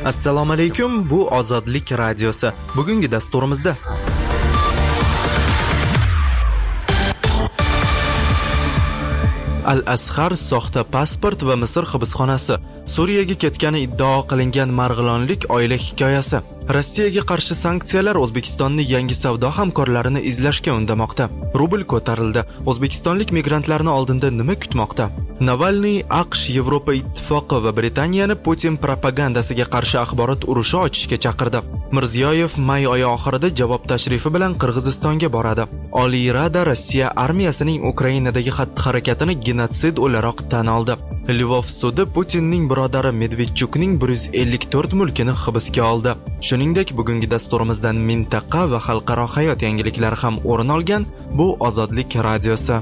Assalomu alaykum, bu Ozodlik radiosi. Bugungi dasturimizda Al-Azhar soxta pasport va Misr hibsxonasi, Suriyaga ketgani iddao qilingan marg'ilonlik oila hikoyasi, Rossiyaga qarshi sanksiyalar O'zbekistonni yangi savdo hamkorlarini izlashga undamoqda. Rubl ko'tarildi. O'zbekistonlik migrantlarni oldinda nima kutmoqda? Navalniy AQSh, Yevropa Ittifoqi va Britaniyani Putin propagandasiga qarshi axborot urushi ochishga chaqirdi. Mirziyoyev may oyi oxirida javob tashrifi bilan Qirg'izistonga boradi. Oliy Rada Rossiya armiyasining Ukrainadagi xatti-harakatini genotsid o'laroq tan oldi. Lvov sudi Putinning birodari Medvedchukning 154 mulkini hibsga oldi. Shuningdek, bugungi dasturimizdan mintaqa va xalqaro hayot yangiliklari ham o'rin olgan. Bu Ozodlik radiosi.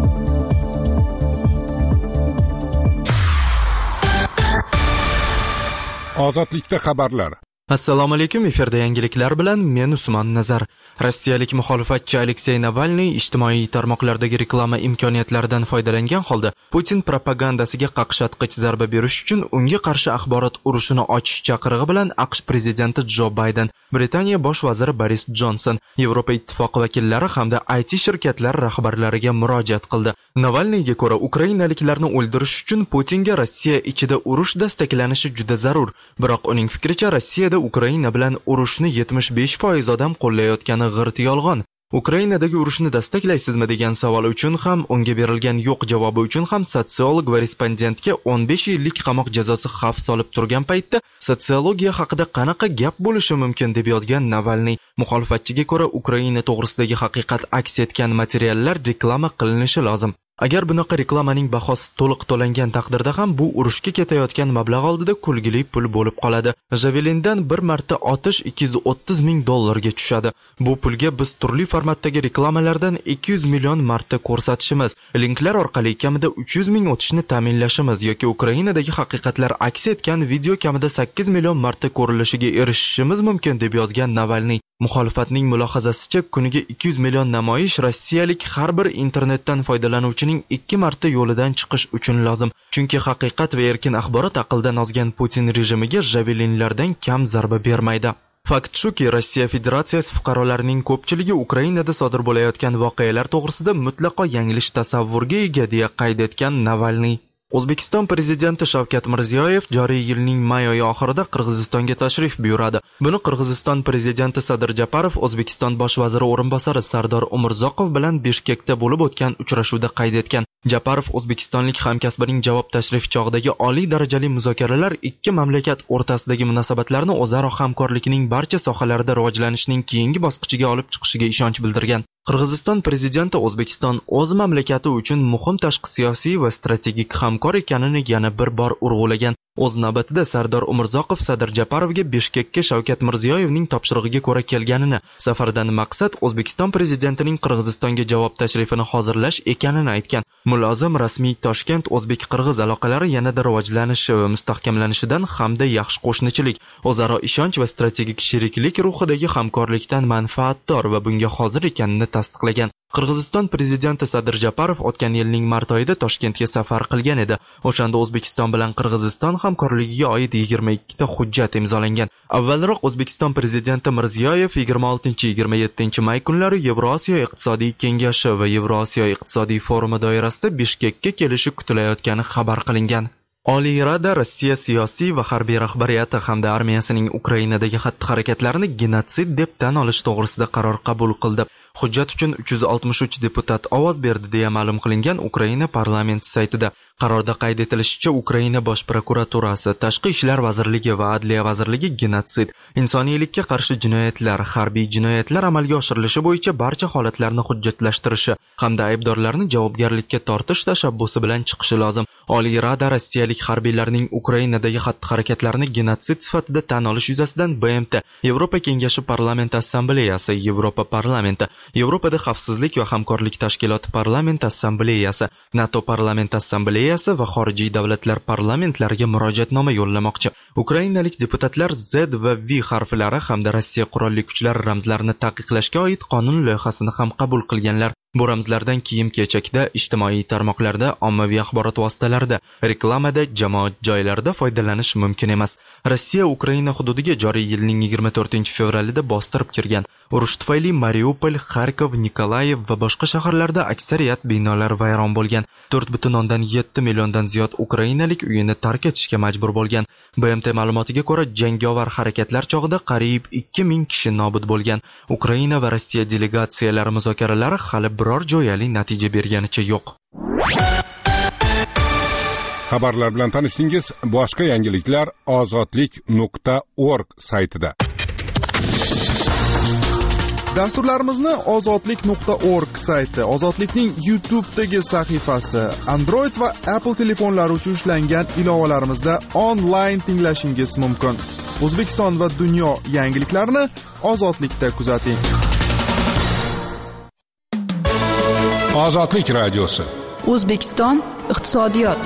Ozodlikda xabarlar. Assalomu alaykum, efirda yangiliklar bilan men Usmon Nazar. Rossiyalik muxolifatchi Aleksey Navalniy ijtimoiy tarmoqlardagi reklama imkoniyatlaridan foydalangan holda Putin propagandasiga qaqshatqich zarba berish uchun unga qarshi axborot urushini ochish chaqirig'i bilan AQSh prezidenti Jo Bayden, Britaniya bosh vaziri Boris Jonson, Yevropa Ittifoqi vakillari hamda IT shirkatlar rahbarlariga murojaat qildi. Navalniyga ko'ra, ukrainaliklarni o'ldirish uchun Putinga Rossiya ichida urush dastaklanishi juda zarur. Biroq uning fikricha, Rossiyada Ukraina bilan urushni 75% odam qo'llayotgani g'irt yolg'on. Ukrainadagi urushni dastaklaysizmi degan savol uchun ham, unga berilgan yo'q javobi uchun ham sotsiolog va respondentga 15 yillik qamoq jazosi xavf solib turgan paytda sotsiologiya haqida qanaqa gap bo'lishi mumkin deb yozgan Navalniy. Muxolifatchiga ko'ra, Ukraina to'g'risidagi haqiqat aks etgan materiallar reklama qilinishi lozim. Agar bunaqa reklamaning bahosi to'liq to'langan taqdirda ham bu urushga ketayotgan mablag' oldida kulgili pul bo'lib qoladi. Javelindan bir marta otish $230 ming tushadi. Bu pulga biz turli formatdagi reklamalardan 200 million marta ko'rsatishimiz, linklar orqali kamida 300 ming o'tishni ta'minlashimiz yoki Ukrainadagi haqiqatlar aks etgan video kamida 8 million marta ko'rilishiga erishishimiz mumkin deb yozgan Navalniy. Muxolifatning mulohazasicha, kuniga 200 million namoyish rossiyalik har bir internetdan foydalanuvchining 2 marta yo'lidan chiqish uchun lozim. Chunki haqiqat va erkin axborot aqldan ozgan Putin rejimiga javelinlardan kam zarba bermaydi. Fakt shuki, Rossiya Federatsiyasi fuqarolarining ko'pchiligi Ukrainada sodir bo'layotgan voqealar to'g'risida mutlaqo yanglish tasavvurga ega deya qayd etgan Navalniy. O'zbekiston prezidenti Shavkat Mirziyoyev joriy yilning may oyi oxirida Qirg'izistonga tashrif buyuradi. Buni Qirg'iziston prezidenti Sadir Japarov O'zbekiston bosh vaziri o'rinbosari Sardor Umurzoqov bilan Bishkekda bo'lib o'tgan uchrashuvda qayd etgan. Japarov o'zbekistonlik hamkasbining javob tashrifi chog'idagi oliy darajali muzokaralar ikki mamlakat o'rtasidagi munosabatlarni o'zaro hamkorlikning barcha sohalarida rivojlanishning keyingi bosqichiga olib chiqishiga ishonch bildirgan. Qirg'iziston prezidenti O'zbekiston o'z mamlakati uchun muhim tashqi siyosiy va strategik hamkor ekanini yana bir bor urg'ulagan. O'z navbatida Sardor Umurzoqov Sadir Japarovga Bishkekka Shavkat Mirziyoyevning topshirig'iga ko'ra kelganini, safardan maqsad O'zbekiston prezidentining Qirg'izistonga javob tashrifini hozirlash ekanini aytgan. Mulozim rasmiy Toshkent o'zbek-qirg'iz aloqalari yanada rivojlanishi va mustahkamlanishidan hamda yaxshi qo'shnichilik, o'zaro ishonch va strategik sheriklik ruhidagi hamkorlikdan manfaatdor va bunga hozir ekanini tasdiqlagan. Qirg'iziston prezidenti Sadir Japarov o'tgan yilning mart oyida Toshkentga safar qilgan edi. O'shanda O'zbekiston bilan Qirg'iziston hamkorligiga oid 22 ta hujjat imzolangan. Avvalroq O'zbekiston prezidenti Mirziyoyev 26-27 may kunlari Yevrosiyo iqtisodiy kengashi va Yevrosiyo iqtisodiy forumi doirasida Bishkekka kelishi kutilayotgani xabar qilingan. Oliy Rada Rossiya siyosiy va harbiy rahbariyati hamda armiyasining Ukrainadagi xatti-harakatlarini genotsid deb tan olish to'g'risida qaror qabul qildi. Hujjat uchun 363 deputat ovoz berdi deya ma'lum qilingan Ukraina parlamenti saytida. Qarorda qayd etilishicha, Ukraina bosh prokuraturasi, Tashqi ishlar vazirligi va Adliya vazirligi genotsid, insoniylikka qarshi jinoyatlar, harbiy jinoyatlar amalga oshirilishi bo'yicha barcha holatlarni hujjatlashtirishi hamda aybdorlarni javobgarlikka tortish tashabbusi bilan chiqishi lozim. Oliy Rada rossiyalik harbiylarning Ukrainadagi xatti-harakatlarini genotsid sifatida tan olish yuzasidan BMT, Yevropa Kengashi Parlament Assambleyasi, Yevropa Parlamenti, Yevropada Xavfsizlik va hamkorlik tashkiloti Parlament Assambleyasi, NATO Parlament Assambleyasi va xorijiy davlatlar parlamentlariga murojaatnoma yo'llamoqchi. Ukrainalik deputatlar Z va V harflari hamda Rossiya qurolli kuchlari ramzlarini taqiqlashga oid qonun loyihasini ham qabul qilganlar. Bu ramzlardan kiyim-kechakda, ijtimoiy tarmoqlarda, ommaviy axborot vositalarida, reklamada, jamoat joylarida foydalanish mumkin emas. Rossiya Ukraina hududiga joriy yilning 24-fevralida bostirib kirgan. Urush tufayli Mariupol, Xarkov, Nikolayev va boshqa shaharlarda aksariyat binolar vayron bo'lgan. 4,7 milliondan ziyod ukrainalik uyini tark etishga majbur bo'lgan. BMT ma'lumotiga ko'ra, jangovar harakatlar chog'ida qariyb 2000 kishi nobud bo'lgan. Ukraina va Rossiya delegatsiyalari muzokaralari hali biror jo'yali natija berganicha yo'q. Xabarlar bilan tanishdingiz. Boshqa yangiliklar ozodlik.org saytida. Dasturlarimizni ozodlik.org sayti, Ozodlikning YouTube'dagi sahifasi, Android va Apple telefonlari uchun ishlangan ilovalarimizda onlayn tinglashingiz mumkin. O'zbekiston va dunyo yangiliklarini Ozodlikda kuzating. Ozodlik radiosi. O'zbekiston iqtisodiyot.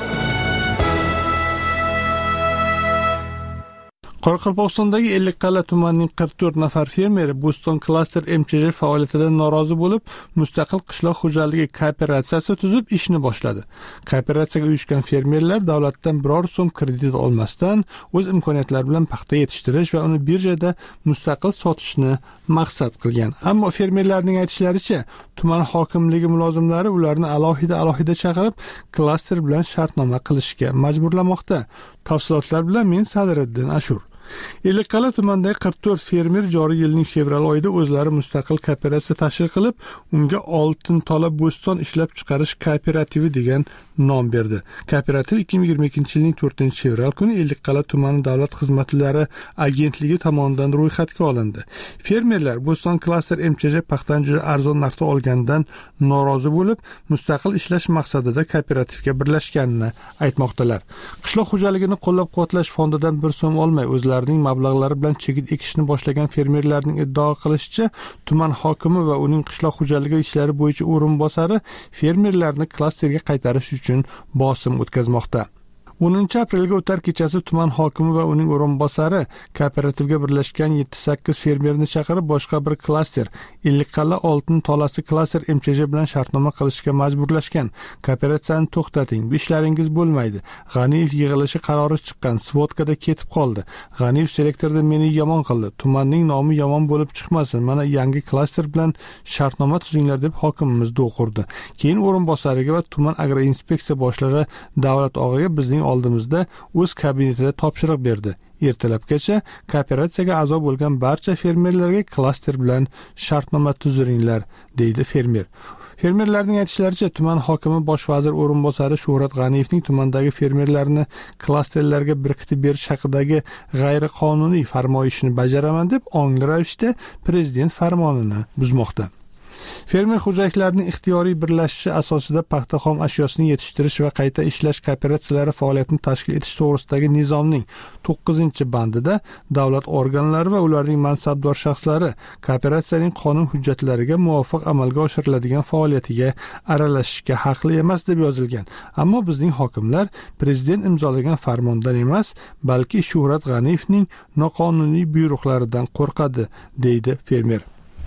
Qoraqalpog'istondagi Ellikqal'a tumanining 44 nafar fermeri Bo'ston klaster MCJ faoliyatidan norozi bo'lib, mustaqil qishloq xo'jaligi kooperatsiyasi tuzib ishni boshladi. Kooperatsiyaga uyushgan fermerlar davlatdan biror so'm kredit olmasdan o'z imkoniyatlari bilan paxta yetishtirish va uni birjada mustaqil sotishni maqsad qilgan. Ammo fermerlarning aytishlaricha, tuman hokimligi mulozimlari ularni alohida chaqirib, klaster bilan shartnoma qilishga majburlamoqda. Tafsilotlar bilan men Sadriddin Ashur. Ellikqal'a tumanidagi 44 fermer joriy yilning fevral oyida o'zlari mustaqil kooperatsiya tashkil qilib, unga Oltin tola bo'ston ishlab chiqarish kooperativi degan nom berdi. Kooperativ 2022-yilning 4-fevral kuni Ellikqal'a tumani davlat xizmatlari agentligi tomonidan ro'yxatga olindi. Fermerlar Bo'ston klaster MCJ paxtani juda arzon narxda olgandan norozi bo'lib, mustaqil ishlash maqsadida kooperativga birlashganini aytmoqdalar. Qishloq xo'jaligini qo'llab-quvvatlash fondidan bir so'm olmay o'zlarining mablag'lari bilan chigit ekishni boshlagan fermerlarning iddao qilishicha, tuman hokimi va uning qishloq xo'jaligi ishlari bo'yicha o'rinbosari fermerlarni klasterga qaytarish uchun bosim o'tkazmoqda. 10-aprelga o'tar kechasi tuman hokimi va uning o'rinbosari kooperativga birlashgan 7-8 fermerni chaqirib, boshqa bir klaster Ellikqal'a Oltin tolasi klaster MCJ bilan shartnoma qilishga majburlashgan. Kooperatsiyani to'xtating, bu ishlaringiz bo'lmaydi. G'aniyev yig'ilishi qarori chiqqan, Svodkada ketib qoldi. G'aniyev selektorda meni yomon qildi. Tumanning nomi yomon bo'lib chiqmasin. Mana yangi klaster bilan shartnoma tuzinglar deb hokimimiz do'qurdi. Keyin o'rinbosariga va tuman agroinspeksiya boshlig'i Davlat og'aga bizning oldimizda o'z kabinetida topshiriq berdi. Ertalabgacha kooperatsiyaga a'zo bo'lgan barcha fermerlarga klaster bilan shartnoma tuziringlar, deydi fermer. Fermerlarning aytishlaricha, tuman hokimi bosh vazir o'rinbosari Shuhrat G'aniyevning tumandagi fermerlarni klasterlarga berkitib berish haqidagi g'ayriqonuniy farmoyishini bajaraman deb ongli ravishda prezident farmonini buzmoqda. Fermer xo'jaliklarining ixtiyoriy birlashishi asosida paxta xom ashyosini yetishtirish va qayta ishlash kooperatsiyalari faoliyatini tashkil etish to'g'risidagi nizomning 9-bandida davlat organlari va ularning mansabdor shaxslari kooperatsiyaning qonun hujjatlariga muvofiq amalga oshiriladigan faoliyatiga aralashishga haqli emas deb yozilgan. Ammo bizning hokimlar prezident imzolagan farmondan emas, balki Shuhrat G'aniyevning noqonuniy buyruqlaridan qo'rqadi, deydi fermer.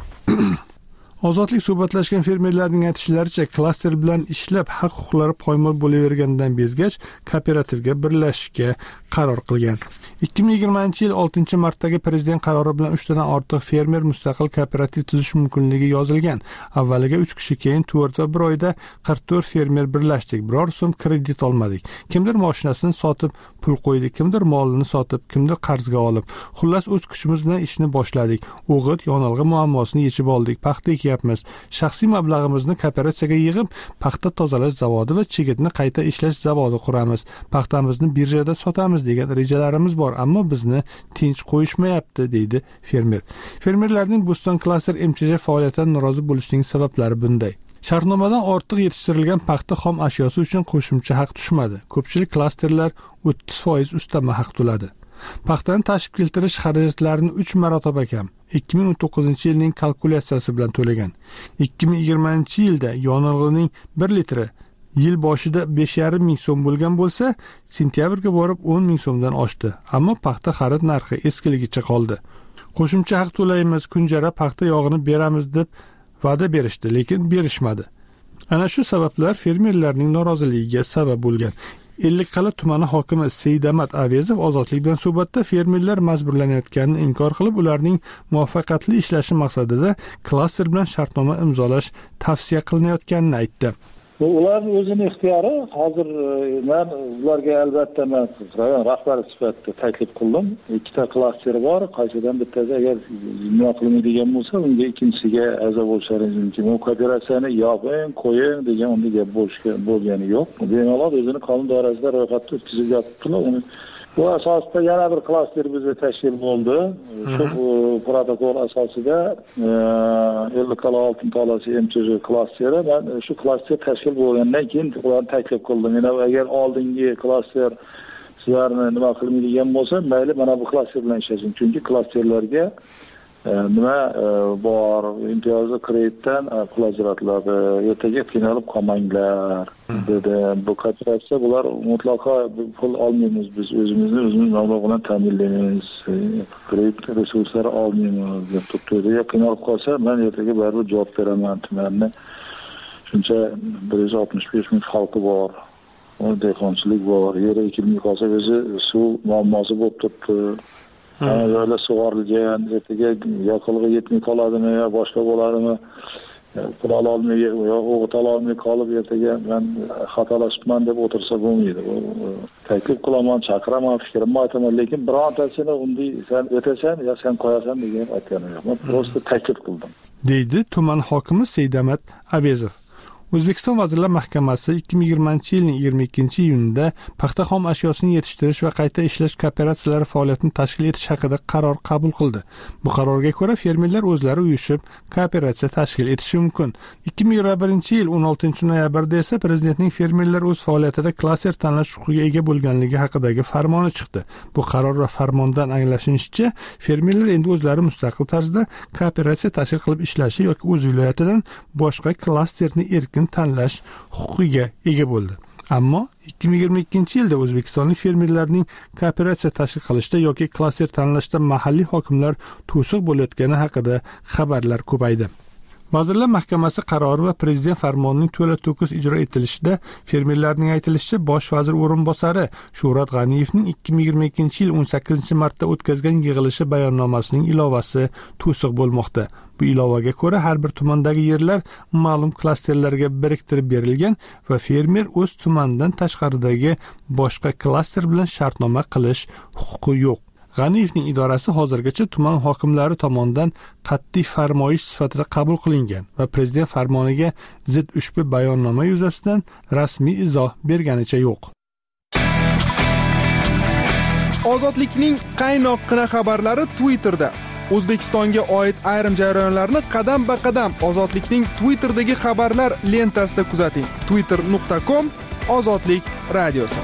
Ozodlik suhbatlashgan fermerlarning aytishlaricha, klaster bilan ishlab haq-huquqlari poymol bo'lavergandan bezgach, kooperativga birlashishga qaror qilgan. 2020-yil 6-martdagi prezident qarori bilan 3 tadan ortiq fermer mustaqil kooperativ tuzish mumkinligi yozilgan. Avvaliga 3 kishi, keyin 4 va 1 oyda 44 fermer birlashdik. Biror so'm kredit olmadik. Kimdir mashinasini sotib pul qo'ydi, kimdir molini sotib, kimdir qarzga olib. Xullas o'z kuchimiz bilan ishni boshladik. O'g'it, yonilg'i muammosini yechib oldik. Paxta ekyapmiz. Shaxsiy mablag'imizni kooperatsiyaga yig'ib, paxta tozalash zavodi va chigitni qayta ishlash zavodi quramiz. Paxtamizni birjada sotamiz degan rejalarimiz bor, ammo bizni tinch qo'yishmayapti, deydi fermer. Fermerlarning Bo'ston klaster MCJ faoliyatidan norozi bo'lishining sabablari bunday. Shartnomadan ortiq yetishtirilgan paxta xom ashyosi uchun qo'shimcha haq tushmadi. Ko'pchilik klasterlar 30% ustama haq to'ladi. Paxtani tashib keltirish xarajatlarini 3 marotaba kam 2019-yilning kalkulyatsiyasi bilan to'lagan. 2020-yilda yonilg'ining 1 litri yil boshida 5,5 ming so'm bo'lgan bo'lsa, sentyabrga borib 10 ming so'mdan oshdi. Ammo paxta xarid narxi eskiligicha qoldi. Qo'shimcha haq to'laymiz, kunjara paxta yog'ini beramiz deb va'da berishdi, lekin berishmadi. Ana shu sabablar fermerlarning noroziligiga sabab bo'lgan. Ellikqal'a tumani hokimi Seydamat Avezov Ozodlik bilan suhbatda fermerlar majburlanayotganini inkor qilib, ularning muvaffaqiyatli ishlashi maqsadida klaster bilan shartnoma imzolash tavsiya qilinayotganini aytdi. Ularning o'zining ixtiyori. Hozir men ularga albatta men rayon rahbari sifatida taklif qildim. Ikkita klaster bor, qaysidan bittasi agar nima qilmaydigan bo'lsa, unga ikkinchisiga a'zo bo'lishlaringiz mumkin. U kooperatsiyani yoping, qo'ying degan unday gap bo'lgani yo'q. Bemalol o'zini qonun doirasida ro'yxatga o'tkazib yotibdilar. Bu asosda yana bir klaster bizda tashkil bo'ldi. Shu protokol asosida Ellikqal'a Oltin tolasi MCJ klasteri. Men shu klaster tashkil bo'lgandan keyin ularni taklif qildim. Yana agar oldingi klaster sizlarni nima qilmaydigan bo'lsa, mayli mana bu klaster bilan ishlashing. Chunki klasterlarga nima bor, imtiyozli kreditdan pul ajratiladi. Ertaga qiynalib qolmanglar dedi. Bu kooperatsiya bular mutlaqo pul olmaymiz, biz o'zimiz mablag' bilan ta'minlaymiz, kredit resurslari olmaymiz deb turibdi. Qiynalib qolsa, men ertaga baribir javob beraman tumanni. Shuncha 165 ming xalqi bor. Dehqonchilik bor. Yer ekilmay qolsa o'zi suv muammosi bo'lib turibdi. Böyle sug'orilgan, ertaga yoqilg'i yetmay qoladimi yo boshqa bo'ladimi? Pul ololmay yo o'g'it ololmay qolib ertaga men xatolashibman deb o'tirsa bo'lmaydi. Taklif qilaman, chaqiraman, fikrimni aytaman, lekin birontasini unday sen o'tasan yo sen qo'yasan degan aytganim yo'q. Men prosta taklif qildim. Deydi tuman hokimi Seydamat Avezov. O'zbekiston Vazirlar Mahkamasi 2020-yilning 22-iyunida paxta xom ashyosini yetishtirish va qayta ishlash kooperatsiyalari faoliyatini tashkil etish haqida qaror qabul qildi. Bu qarorga ko'ra fermerlar o'zlari uyushib kooperatsiya tashkil etishi mumkin. 2021-yil 16-noyabrda esa prezidentning fermerlar o'z faoliyatida klaster tanlash huquqiga ega bo'lganligi haqidagi farmoni chiqdi. Bu qaror va farmondan anglashinishicha, fermerlar endi o'zlari mustaqil tarzda kooperatsiya tashkil qilib ishlashi yoki o'z viloyatidan boshqa klasterni erkin tanlash huquqiga ega bo'ldi. Ammo 2022-yilda o'zbekistonlik fermerlarning kooperatsiya tashkil qilishda yoki klaster tanlashda mahalliy hokimlar to'siq bo'layotgani haqida xabarlar ko'paydi. Vazirlar Mahkamasi qarori va prezident farmonining to'la-to'kis ijro etilishida fermerlarning aytilishicha bosh vazir o'rinbosari Shuhrat G'aniyevning 2022-yil 18-martda o'tkazgan yig'ilishi bayonnomasining ilovasi to'siq bo'lmoqda. Bu ilovaga ko'ra har bir tumandagi yerlar ma'lum klasterlarga biriktirib berilgan va fermer o'z tumandan tashqaridagi boshqa klaster bilan shartnoma qilish huquqi yo'q. G'aniyevning idorasi hozirgacha tuman hokimlari tomonidan qat'iy farmoyish sifatida qabul qilingan va prezident farmoniga zid ushbu bayonnoma yuzasidan rasmiy izoh berganicha yo'q. Ozodlikning qaynoqqina xabarlari Twitterda. O'zbekistonga oid ayrim jarayonlarni qadam-ba-qadam Ozodlikning Twitterdagi xabarlar lentasida kuzating. twitter.com/ozodlik radiosi.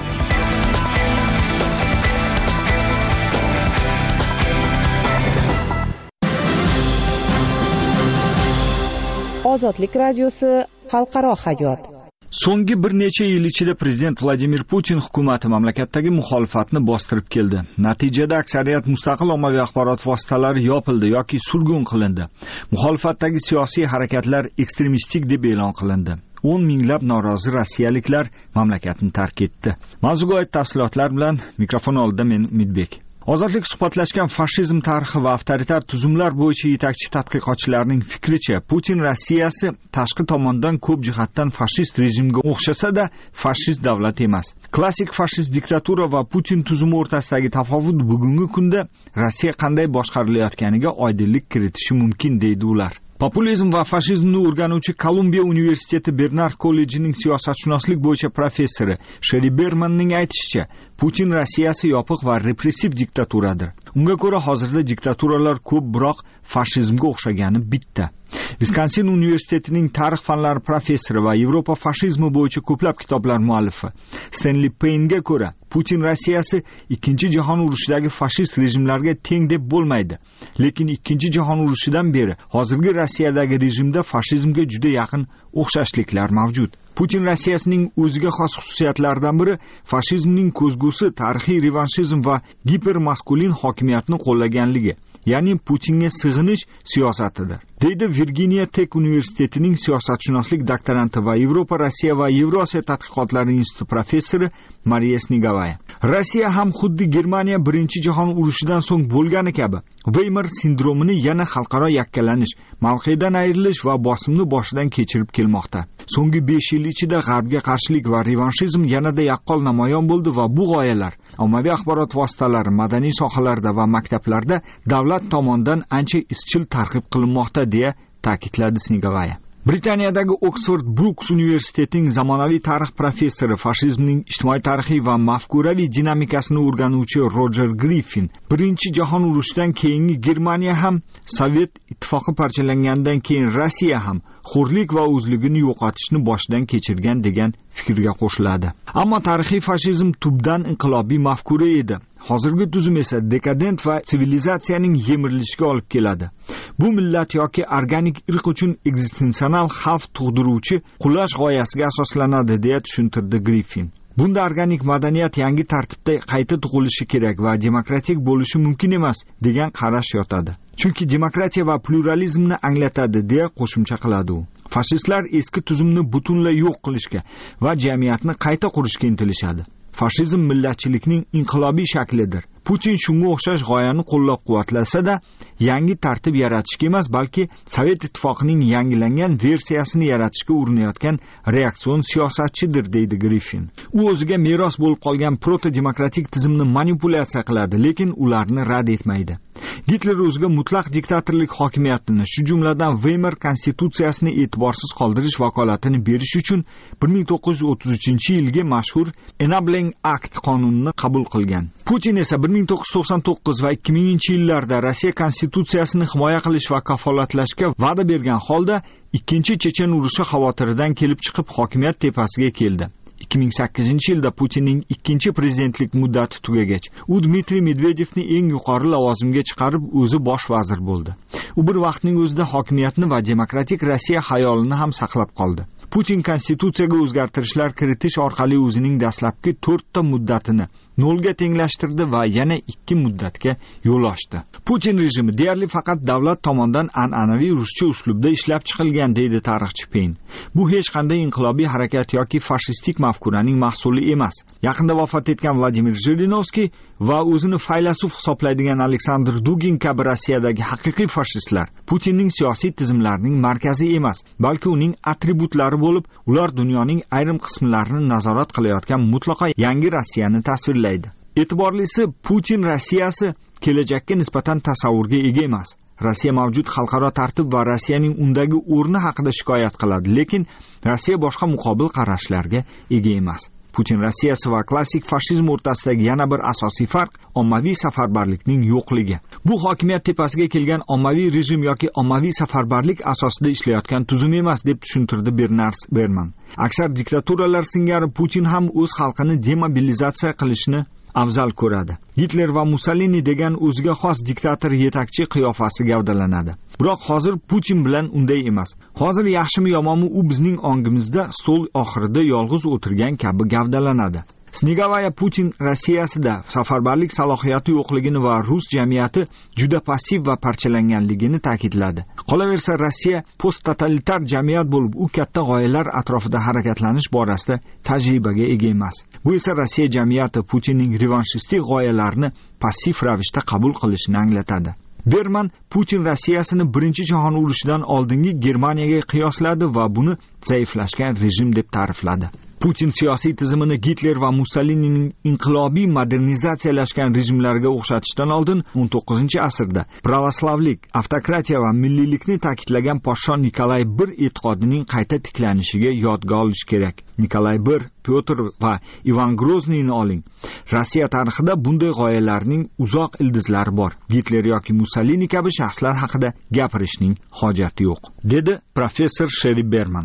Ozodlik radiosi xalqaro hayot. So'nggi bir necha yil ichida prezident Vladimir Putin hukumati mamlakatdagi muxolifatni bostirib keldi. Natijada aksariyat mustaqil ommaviy axborot vositalari yopildi yoki surgun qilindi. Muxolifatdagi siyosiy harakatlar ekstremistik deb e'lon qilindi. 10 minglab norozi rossiyaliklar mamlakatni tark etdi. Mavzuga oid tafsilotlar bilan mikrofon oldida men Umidbek. Ozodlik suhbatlashgan fashizm tarixi va avtoritar tuzumlar bo'yicha yetakchi tadqiqotchilarning fikricha, Putin Rossiyasi tashqi tomondan ko'p jihatdan fashist rejimga o'xshasa-da, fashist davlat emas. Klassik fashist diktatura va Putin tuzumi o'rtasidagi tafovut bugungi kunda Rossiya qanday boshqarilayotganiga oydinlik kiritishi mumkin deydi ular. Populizm va fashizmni o'rganuvchi Kolumbiya universiteti Bernard kollejining siyosatshunoslik bo'yicha professori Sheri Bermanning aytishicha, Putin Rossiyasi yopiq va repressiv diktaturadir. Unga ko'ra hozirda diktaturalar ko'p, biroq fashizmga o'xshagani bitta. Wisconsin universitetining tarix fanlari professori va Yevropa fashizmi bo'yicha ko'plab kitoblar muallifi Stanley Payne'ga ko'ra, Putin Rossiyasi Ikkinchi jahon urushidagi fashist rejimlarga teng deb bo'lmaydi. Lekin Ikkinchi jahon urushidan beri hozirgi Rossiyadagi rejimda fashizmga juda yaqin o'xshashliklar mavjud. Putin Rossiyasining o'ziga xos xususiyatlaridan biri fashizmning ko'zgusi tarixiy revanshizm va gipermaskulin hokimiyatni qo'llaganligi. ya'ni Putinga sig'inish siyosatidir, deydi Virginiya Tech universitetining siyosatshunoslik doktoranti va Yevropa, Rossiya va Yevrosiyo tadqiqotlari instituti professori Mariya Snigovaya. Rossiya ham xuddi Germaniya Birinchi jahon urushidan so'ng bo'lgani kabi Weimar sindromini yana xalqaro yakkalanish, mavqedan ayrilish va bosimni boshidan kechirib kelmoqda. So'nggi 5 yil ichida G'arbga qarshilik va revanshizm yanada yaqqol namoyon bo'ldi va bu g'oyalar ommaviy axborot vositalari, madaniy sohalarda va maktablarda davlat tomonidan ancha izchil targ'ib qilinmoqda, deya ta'kidladi Snigovaya. Britaniyadagi Oxford Brookes universitetining zamonaviy tarix professori, fashizmning ijtimoiy tarixiy va mafkuraviy dinamikasini o'rganuvchi Roger Griffin Birinchi jahon urushidan keyingi Germaniya ham, Sovet ittifoqi parchalangandan keyin Rossiya ham xo'rlik va o'zligini yo'qotishni boshidan kechirgan degan fikrga qo'shiladi. Ammo tarixiy fashizm tubdan inqilobiy mafkura edi. Hozirgi tuzum esa dekadent va sivilizatsiyaning yemirilishiga olib keladi. Bu millat yoki organik irq uchun ekzistensional xavf tug'diruvchi qulash g'oyasiga asoslanadi, deya tushuntirdi Griffin. Bunda organik madaniyat yangi tartibda qayta tug'ilishi kerak va demokratik bo'lishi mumkin emas degan qarash yotadi. Chunki demokratiya va pluralizmni anglatadi, deya qo'shimcha qiladi u. Fashistlar eski tuzumni butunlay yo'q qilishga va jamiyatni qayta qurishga intilishadi. Fashizm millatchilikning inqilobiy shaklidir. Putin shunga o'xshash g'oyani qo'llab-quvvatlasa-da, yangi tartib yaratishga emas, balki Sovet ittifoqining yangilangan versiyasini yaratishga urinayotgan reaksion siyosatchidir, deydi Griffin. U o'ziga meros bo'lib qolgan proto-demokratik tizimni manipulyatsiya qiladi, lekin ularni rad etmaydi. Gitler o'ziga mutlaq diktatorlik hokimiyatini, shu jumladan Weimar konstitutsiyasini e'tiborsiz qoldirish vakolatini berish uchun 1933-yilgi mashhur Enabling Act qonunini qabul qilgan. Putin esa 1999 va 2000-yillarda Rossiya konstitutsiyasini himoya qilish va kafolatlashga va'da bergan holda ikkinchi Chechen urushi xavotiridan kelib chiqib hokimiyat tepasiga keldi. 2008-yilda Putinning ikkinchi prezidentlik muddati tugagach, u Dmitriy Medvedevni eng yuqori lavozimga chiqarib, o'zi bosh vazir bo'ldi. U bir vaqtning o'zida hokimiyatni va demokratik Rossiya xayolini ham saqlab qoldi. Putin konstitutsiyaga o'zgartirishlar kiritish orqali o'zining dastlabki 4 ta muddatini 0 ga tenglashtirdi va yana 2 muddatga yo'l ochdi. Putin rejimi deyarli faqat davlat tomonidan an'anaviy ruscha uslubda ishlab chiqilgan, deydi tarixchi Peyn. Bu hech qanday inqilobiy harakat yoki fashistik mafkuraning mahsuli emas. Yaqinda vafot etgan Vladimir Zhirinovskiy va o'zini faylasuf hisoblaydigan Aleksandr Dugin kabi Rossiyadagi haqiqiy fashistlar Putinning siyosiy tizimlarining markazi emas, balki uning atributlari bo'lib, ular dunyoning ayrim qismlarini nazorat qilayotgan mutlaqo yangi Rossiyani tasvirlaydi. E'tiborlisi, Putin Rossiyasi kelajakka nisbatan tasavvurga ega emas. Rossiya mavjud xalqaro tartib va Rossiyaning undagi o'rni haqida shikoyat qiladi, lekin Rossiya boshqa muqobil qarashlarga ega emas. Putin Rossiyasi va klassik fashizm o'rtasidagi yana bir asosiy farq ommaviy safarbarlikning yo'qligi. Bu hokimiyat tepasiga kelgan ommaviy rejim yoki ommaviy safarbarlik asosida ishlayotgan tuzum emas, deb tushuntirdi Bernard Berman. Aksar diktaturalar singari Putin ham o'z xalqini demobilizatsiya qilishni afzal ko'radi. Hitler va Mussolini degan o'ziga xos diktator yetakchi qiyofasi gavdalanadi. Biroq hozir Putin bilan unday emas. Hozir yaxshimi yomonmi u bizning ongimizda stol oxirida yolg'iz o'tirgan kabi gavdalanadi. Snigovaya Putin Rossiyasida safarbarlik salohiyati yo'qligini va rus jamiyati juda passiv va parchalanganligini ta'kidladi. Qolaversa, Rossiya post-totalitar jamiyat bo'lib, u katta g'oyalar atrofida harakatlanish borasida tajribaga ega emas. Bu esa Rossiya jamiyati Putinning revanshistik g'oyalarini passiv ravishda qabul qilishini anglatadi. Berman Putin Rossiyasini Birinchi jahon urushidan oldingi Germaniyaga qiyosladi va buni zaiflashgan rejim deb ta'rifladi. Putin siyosiy tizimini Hitler va Mussolinining inqilobiy modernizatsiyalashgan rejimlariga o'xshatishdan oldin 19-asrda pravoslavlik, avtokratiya va milliylikni ta'kidlagan podsho Nikolay I e'tiqodining qayta tiklanishiga yodga olish kerak. Nikolay I, Pyotr va Ivan Grozniyni oling. Rossiya tarixida bunday g'oyalarning uzoq ildizlari bor. Hitler yoki Mussolini kabi shaxslar haqida gapirishning hojati yo'q, dedi professor Sheri Berman.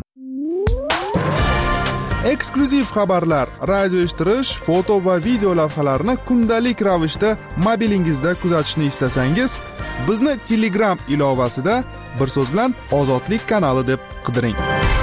Eksklyuziv xabarlar, radio eshittirish, foto va video lavhalarni kundalik ravishda mobilingizda kuzatishni istasangiz, bizni Telegram ilovasida bir so'z bilan Ozodlik kanali deb qidiring.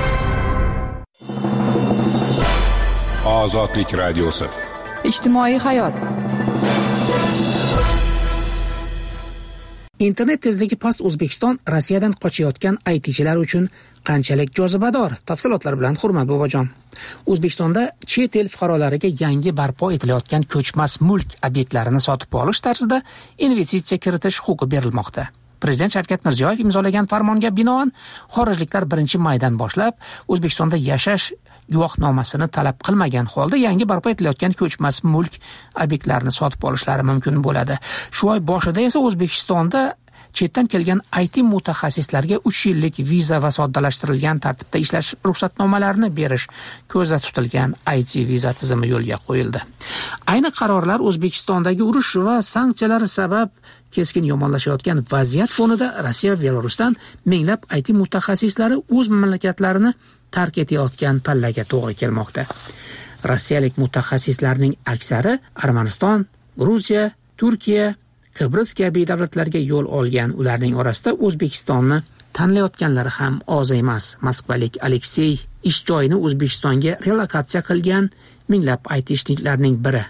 Ozodlik radiosi. Ijtimoiy hayot. Internet tezligi past O'zbekiston Rossiyadan qochayotgan ITchilar uchun qanchalik jozibador? Tafsilotlar bilan Hurmat Bobojon. O'zbekistonda chet el fuqarolariga yangi barpo etilayotgan ko'chmas mulk obyektlarini sotib olish tarzida investitsiya kiritish huquqi berilmoqda. Prezident Shavkat Mirziyoyev imzolagan farmonga binoan xorijliklar 1-maydan boshlab O'zbekistonda yashash guvohnomasini talab qilmagan holda yangi barpo etilayotgan ko'chmas mulk obyektlarini sotib olishlari mumkin bo'ladi. Shu oy boshida esa O'zbekistonda chetdan kelgan IT mutaxassislarga 3 yillik viza va soddalashtirilgan tartibda ishlash ruxsatnomalarini berish ko'zda tutilgan IT viza tizimi yo'lga qo'yildi. Ayni qarorlar O'zbekistondagi urush va sanksiyalar sabab keskin yomonlashayotgan vaziyat fonida Rossiya va Belarusdan minglab IT mutaxassislari o'z mamlakatlarini tark etayotgan pallaga to'g'ri kelmoqda. Rossiyalik mutaxassislarning aksari Armaniston, Gruziya, Turkiya, Kipr kabi davlatlarga yo'l olgan. Ularning orasida O'zbekistonni tanlayotganlar ham oz emas. Moskvalik Aleksey ish joyini O'zbekistonga relokatsiya qilgan minglab IT ishchilarning biri.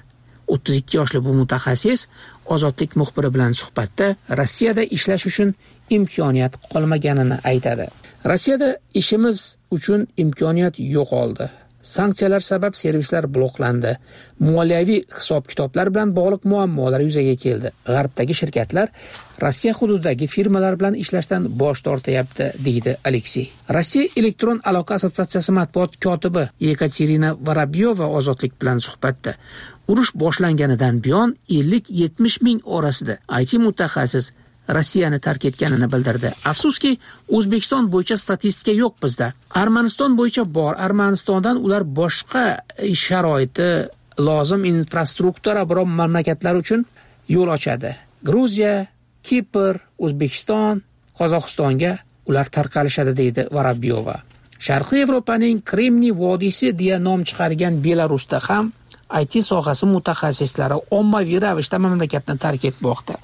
32 yoshli bu mutaxassis Ozodlik muxbiri bilan suhbatda Rossiyada ishlash uchun imkoniyat qolmaganini aytadi. Rossiyada ishimiz uchun imkoniyat yo'qoldi. Sanksiyalar sabab servislar bloklandi. Moliyaviy hisob-kitoblar bilan bog'liq muammolar yuzaga keldi. G'arbdagi shirkatlar Rossiya hududidagi firmalar bilan ishlashdan bosh tortyapti, deydi Aleksey. Rossiya elektron aloqa assotsiatsiyasi matbuot kotibi Yekaterina Vorobyova Ozodlik bilan suhbatda urush boshlanganidan buyon 50-70 ming orasida IT mutaxassis Rossiyani tark etganini bildirdi. Afsuski, O'zbekiston bo'yicha statistika yo'q bizda. Armaniston bo'yicha bor. Armanistondan ular boshqa sharoiti lozim infrastruktura biron mamlakatlar uchun yo'l ochadi. Gruziya, Kipr, O'zbekiston, Qozog'istonga ular tarqalishadi, deydi Vorobyova. Sharqiy Yevropaning Kremniy vodiysi deya nom chiqargan Belarusda ham IT sohasi mutaxassislari ommaviy ravishda mamlakatni tark etmoqda.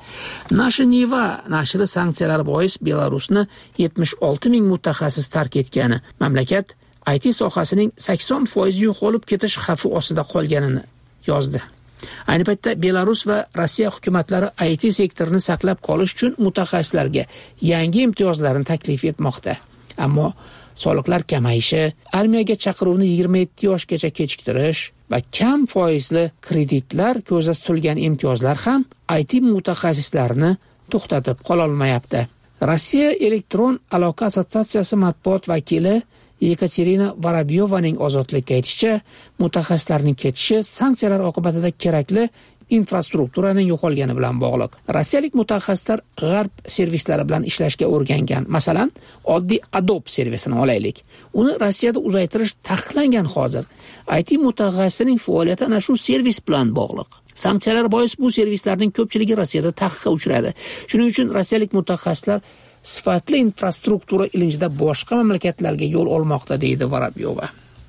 Niva nashri sanksiyalar bois Belarusni 76 ming mutaxassis tark etgani, mamlakat IT sohasining 80% yo'qolib ketish xavfi ostida qolganini yozdi. Ayni paytda Belarus va Rossiya hukumatlari IT sektorini saqlab qolish uchun mutaxassislarga yangi imtiyozlarni taklif etmoqda. Ammo soliqlar kamayishi, armiyaga chaqiruvni 27 yoshgacha kechiktirish va kam foizli kreditlar ko'zda tutilgan imtiyozlar ham IT mutaxassislarini to'xtatib qololmayapti. Rossiya elektron aloqa assotsiatsiyasi matbuot vakili Yekaterina Vorobyovaning Ozodlikka aytishicha, mutaxassislarning ketishi sanksiyalar oqibatida kerakli infrastrukturaning yo'qolgani bilan bog'liq. Rossiyalik mutaxassislar g'arb servislari bilan ishlashga o'rgangan. Masalan, oddiy Adobe servisini olaylik. Uni Rossiyada uzaytirish taqiqlangan hozir. IT mutaxassisining faoliyati ana shu servis bilan bog'liq. Sanksiyalar bois bu servislarning ko'pchiligi Rossiyada taqiqqa uchradi. Shuning uchun rossiyalik mutaxassislar sifatli infrastruktura ilinjida boshqa mamlakatlarga yo'l olmoqda, deydi Vorobyova.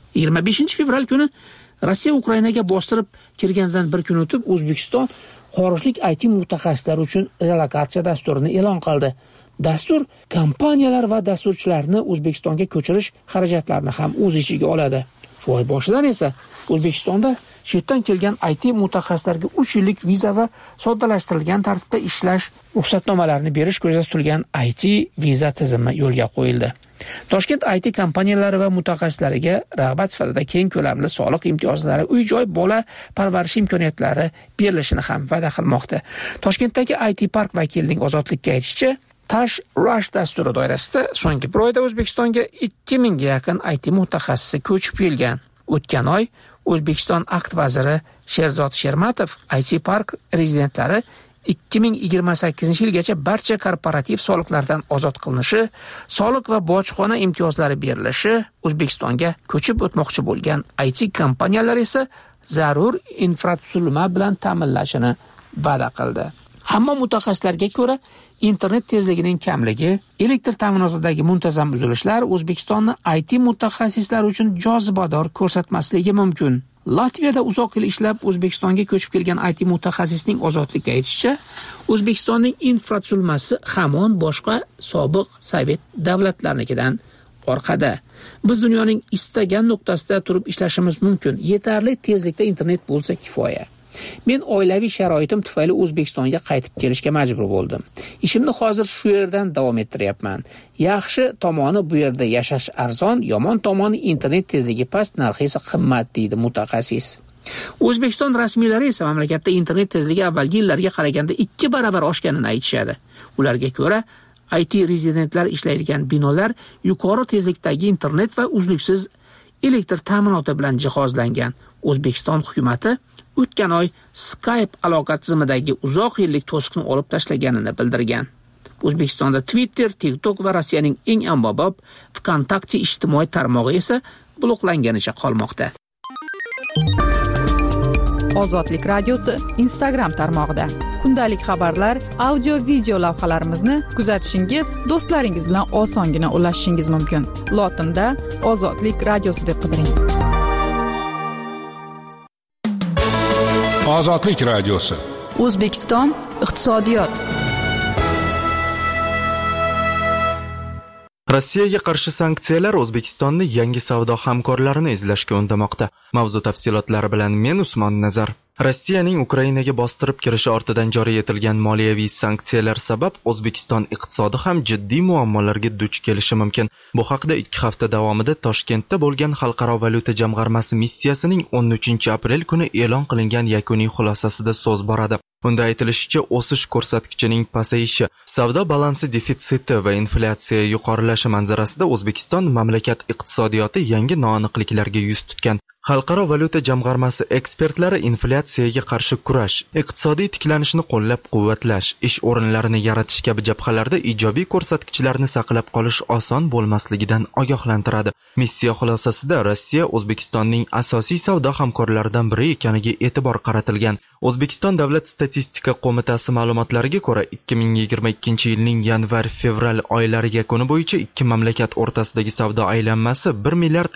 25 fevral kuni Rossiya Ukrainaga bostirib kirganidan bir kun o'tib O'zbekiston xorijlik IT mutaxassislar uchun relokatsiya dasturini e'lon qildi. Dastur kompaniyalar va dasturchilarni O'zbekistonga ko'chirish xarajatlarini ham o'z ichiga oladi. Shu oy boshidan esa O'zbekistonda chetdan kelgan IT mutaxassislarga 3 yillik viza va soddalashtirilgan tartibda ishlash ruxsatnomalarini berish ko'zda tutilgan IT viza tizimi yo'lga qo'yildi. Toshkent IT kompaniyalari va mutaxassislariga rag'bat sifatida keng ko'lamli soliq imtiyozlari, uy-joy, bola parvarishi imkoniyatlari berilishini ham va'da qilmoqda. Toshkentdagi IT park vakilining Ozodlikka aytishicha, Tash Rush dasturi doirasida so'nggi bir oyda O'zbekistonga 2000 ga yaqin IT mutaxassisi ko'chib kelgan. O'tgan oy O'zbekiston akt vaziri Sherzod Shermatov IT park rezidentlari 2028-yilgacha barcha korporativ soliqlardan ozod qilinishi, soliq va bojxona imtiyozlari berilishi, O'zbekistonga ko'chib o'tmoqchi bo'lgan IT kompaniyalar esa zarur infratuzilma bilan ta'minlashini va'da qildi. Ammo mutaxassislarga ko'ra, internet tezligining kamligi, elektr ta'minotidagi muntazam uzilishlar O'zbekistonni IT mutaxassislari uchun jozibador ko'rsatmasligi mumkin. Latviyada uzoq yil ishlab O'zbekistonga ko'chib kelgan IT mutaxassisning Ozodlikka aytishicha, O'zbekistonning infratuzilmasi hamon boshqa sobiq Sovet davlatlarinikidan orqada. Biz dunyoning istagan nuqtasida turib ishlashimiz mumkin. Yetarli tezlikda internet bo'lsa kifoya. Men oilaviy sharoitim tufayli O'zbekistonga qaytib kelishga majbur bo'ldim. Ishimni hozir shu yerdan davom ettiryapman. Yaxshi tomoni bu yerda yashash arzon, yomon tomoni internet tezligi past, narxi esa qimmat, deydi mutaxassis. O'zbekiston rasmiylari esa mamlakatda internet tezligi avvalgi yillarga qaraganda 2 barobar oshganini aytishadi. Ularga ko'ra, IT rezidentlar ishlaydigan binolar yuqori tezlikdagi internet va uzluksiz elektr ta'minoti bilan jihozlangan. O'zbekiston hukumatı o'tgan oy Skype aloqa tizimidagi uzoq yillik to'siqni olib tashlaganini bildirgan. O'zbekistonda Twitter, TikTok va Rossiyaning eng ommabop VKontakte ijtimoiy tarmog'i esa bloklanganicha qolmoqda. Ozodlik radiosi Instagram tarmog'ida kundalik xabarlar, audio, video lavhalarimizni kuzatishingiz, do'stlaringiz bilan osongina ulashishingiz mumkin. Lotinda Ozodlik radiosi deb qidiring. Ozodlik radiosi. O'zbekiston iqtisodiyot. Rossiyaga qarshi sanksiyalar O'zbekistonni yangi savdo hamkorlarini izlashga undamoqda. Mavzu tafsilotlari bilan men Usmon Nazar. Rossiyaning Ukrainaga bostirib kirishi ortidan joriy etilgan moliyaviy sanksiyalar sabab O'zbekiston iqtisodi ham jiddiy muammolarga duch kelishi mumkin. Bu haqda 2 hafta davomida Toshkentda bo'lgan Xalqaro valyuta jamg'armasi missiyasining 13-aprel kuni e'lon qilingan yakuniy xulosasida so'z boradi. Unda aytilishicha, o'sish ko'rsatkichining pasayishi, savdo balansi defitsiti va inflyatsiya yuqorilashi manzarasida O'zbekiston mamlakat iqtisodiyoti yangi noaniqliklarga yuz tutgan. Xalqaro valyuta jamg'armasi ekspertlari inflyatsiyaga qarshi kurash, iqtisodiy tiklanishni qo'llab-quvvatlash, ish o'rinlarini yaratish kabi jabhalarda ijobiy ko'rsatkichlarni saqlab qolish oson bo'lmasligidan ogohlantiradi. Missiya xulosasida Rossiya O'zbekistonning asosiy savdo hamkorlaridan biri ekaniga e'tibor qaratilgan. O'zbekiston Davlat statistika qo'mitasi ma'lumotlariga ko'ra, 2022-yilning yanvar-fevral oylari yakuni bo'yicha ikki mamlakat o'rtasidagi savdo aylanmasi 1 milliard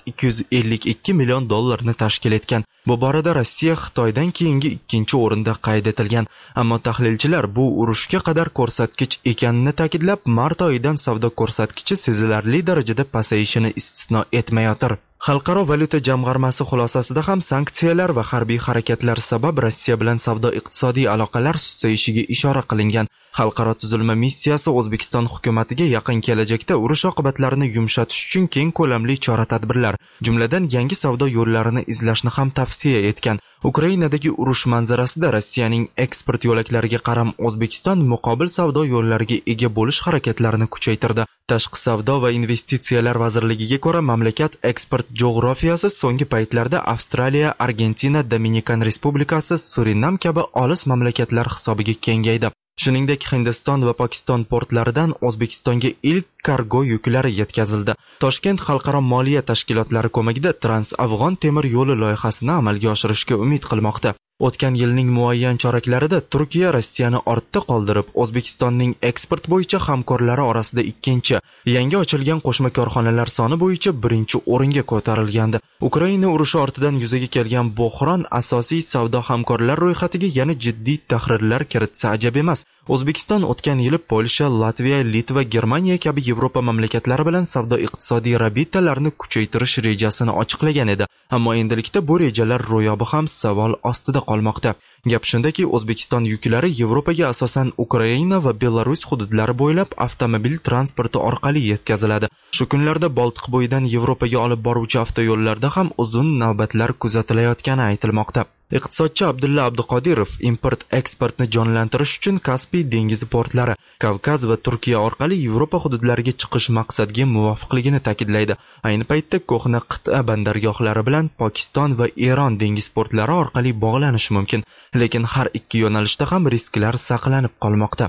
252 million dollarni tashkil etgan. Bu borada Rossiya Xitoydan keyingi ikkinchi o'rinda qayd etilgan. Ammo tahlilchilar bu urushga qadar ko'rsatkich ekanini ta'kidlab, mart oyidan savdo ko'rsatkichi sezilarli darajada pasayishini istisno etmayotir. Xalqaro valyuta jamg'armasi xulosasida ham sanksiyalar va harbiy harakatlar sabab Rossiya bilan savdo-iqtisodiy aloqalar susayishiga ishora qilingan. Xalqaro tuzilma missiyasi O'zbekiston hukumatiga yaqin kelajakda urush oqibatlarini yumshatish uchun keng ko'lamli chora-tadbirlar, jumladan yangi savdo yo'llarini izlashni ham tavsiya etgan. Ukrainadagi urush manzarasida Rossiyaning eksport yo'laklariga qaram O'zbekiston muqobil savdo yo'llariga ega bo'lish harakatlarini kuchaytirdi. Tashqi savdo va investitsiyalar vazirligiga ko'ra, mamlakat eksport geografiyasi so'nggi paytlarda Avstraliya, Argentina, Dominikan Respublikasi, Surinam kabi olis mamlakatlar hisobiga kengaydi. Shuningdek, Hindiston va Pokiston portlaridan O'zbekistonga ilk kargo yuklari yetkazildi. Toshkent xalqaro moliya tashkilotlari ko'magida Trans-Afg'on temir yo'li loyihasini amalga oshirishga umid qilmoqda. O'tgan yilning muayyan choraklarida Turkiya Rossiyani ortda qoldirib, O'zbekistonning eksport bo'yicha hamkorlari orasida ikkinchi, yangi ochilgan qo'shma korxonalar soni bo'yicha birinchi o'ringa ko'tarilgandi. Ukraina urushi ortidan yuzaga kelgan bo'hron asosiy savdo hamkorlar ro'yxatiga yana jiddiy tahrirlar kiritsa ajab emas. O'zbekiston o'tgan yili Polsha, Latviya, Litva, Germaniya kabi Yevropa mamlakatlari bilan savdo-iqtisodiy rabitalarni kuchaytirish rejasini ochiqlagan edi. Ammo endilikda bu rejalar ro'yobi ham savol ostida qolmoqda. Gap shundaki, O'zbekiston yuklari Yevropaga asosan Ukraina va Belarus hududlari bo'ylab avtomobil transporti orqali yetkaziladi. Shu kunlarda Boltiq bo'yidan Yevropaga olib boruvchi avtoyo'llarda ham uzun navbatlar kuzatilayotgani aytilmoqda. Iqtisodchi Abdulla Abduqodirov import-eksportni jonlantirish uchun Kaspiy dengizi portlari, Kavkaz va Turkiya orqali Yevropa hududlariga chiqish maqsadga muvofiqligini ta'kidlaydi. Ayni paytda ko'hna qit'a bandargohlari bilan Pokiston va Eron dengiz portlari orqali bog'lanish mumkin, lekin har ikki yo'nalishda ham risklar saqlanib qolmoqda.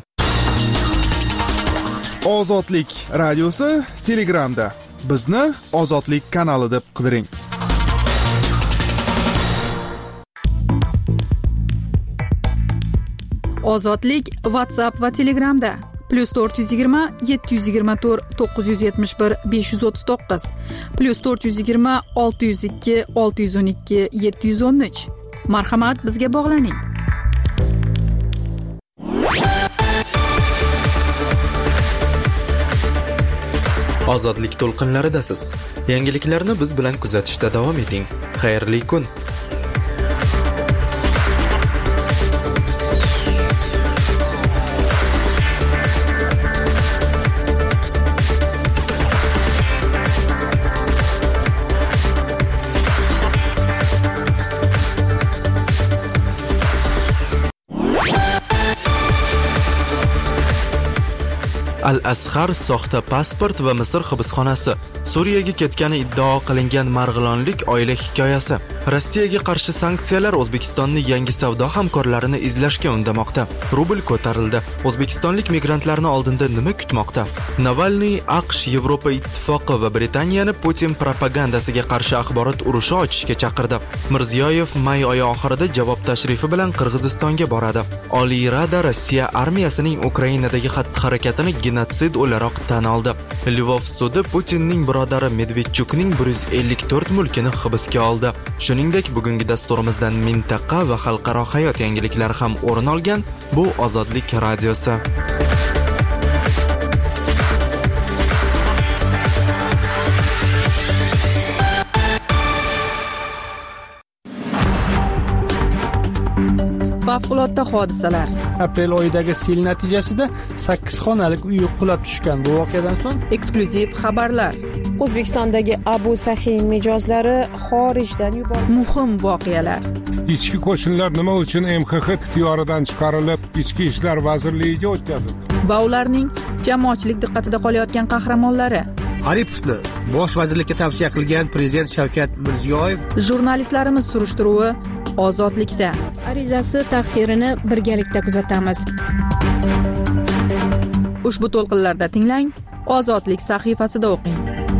Ozodlik radiosi Telegramda. Bizni Ozodlik kanali deb qidiring. Ozodlik WhatsApp va Telegramda +420 724 971 539 +420 602 612 713. Marhamat, bizga bog'laning. Ozodlik to'lqinlaridasiz. Yangiliklarni biz bilan kuzatishda davom eting. Xayrli kun. Al-Asghar soxta pasport va Misr hibsxonasi. Suriyaga ketgani iddao qilingan marg'ilonlik oila hikoyasi. Rossiyaga qarshi sanksiyalar O'zbekistonni yangi savdo hamkorlarini izlashga undamoqda. Rubl ko'tarildi. O'zbekistonlik migrantlarni oldinda nima kutmoqda? Navalniy AQSh, Yevropa Ittifoqi va Britaniyani Putin propagandasiga qarshi axborot urushi ochishga chaqirdi. Mirziyoyev may oyi oxirida javob tashrifi bilan Qirg'izistonga boradi. Oliy Rada Rossiya armiyasining Ukrainadagi xatti-harakatini genotsid o'laroq tan oldi. Lvov sudi Putinning birodari Medvedchukning 154 mulkini hibsga oldi. Shuningdek, bugungi dasturimizdan mintaqa va xalqaro hayot yangiliklari ham o'rin olgan. Bu Ozodlik radiosi. Favqulodda hodisalar. Aprel oyidagi sel natijasida 8 xonalik uy qulab tushgan. Bu voqeadan so'ng eksklyuziv xabarlar. O'zbekistondagi Abu Sahiy mijozlari xorijdan yuborildi. Muhim voqealar. Ichki qo'shinlar nima uchun MXX ixtiyoridan chiqarilib, Ichki ishlar vazirligiga o'tkazildi? Va ularning jamoatchilik diqqatida qolayotgan qahramonlari. Aripovni bosh vazirlikka tavsiya qilgan prezident Shavkat Mirziyoyev. Jurnalistlarimiz surishtiruvi Ozodlikda. Arizasi taqdirini birgalikda kuzatamiz. Ushbu to'lqinlarda tinglang, Ozodlik sahifasida o'qing.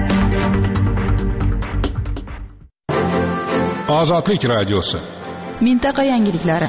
Ozodlik radiosi. Mintaqa yangiliklari.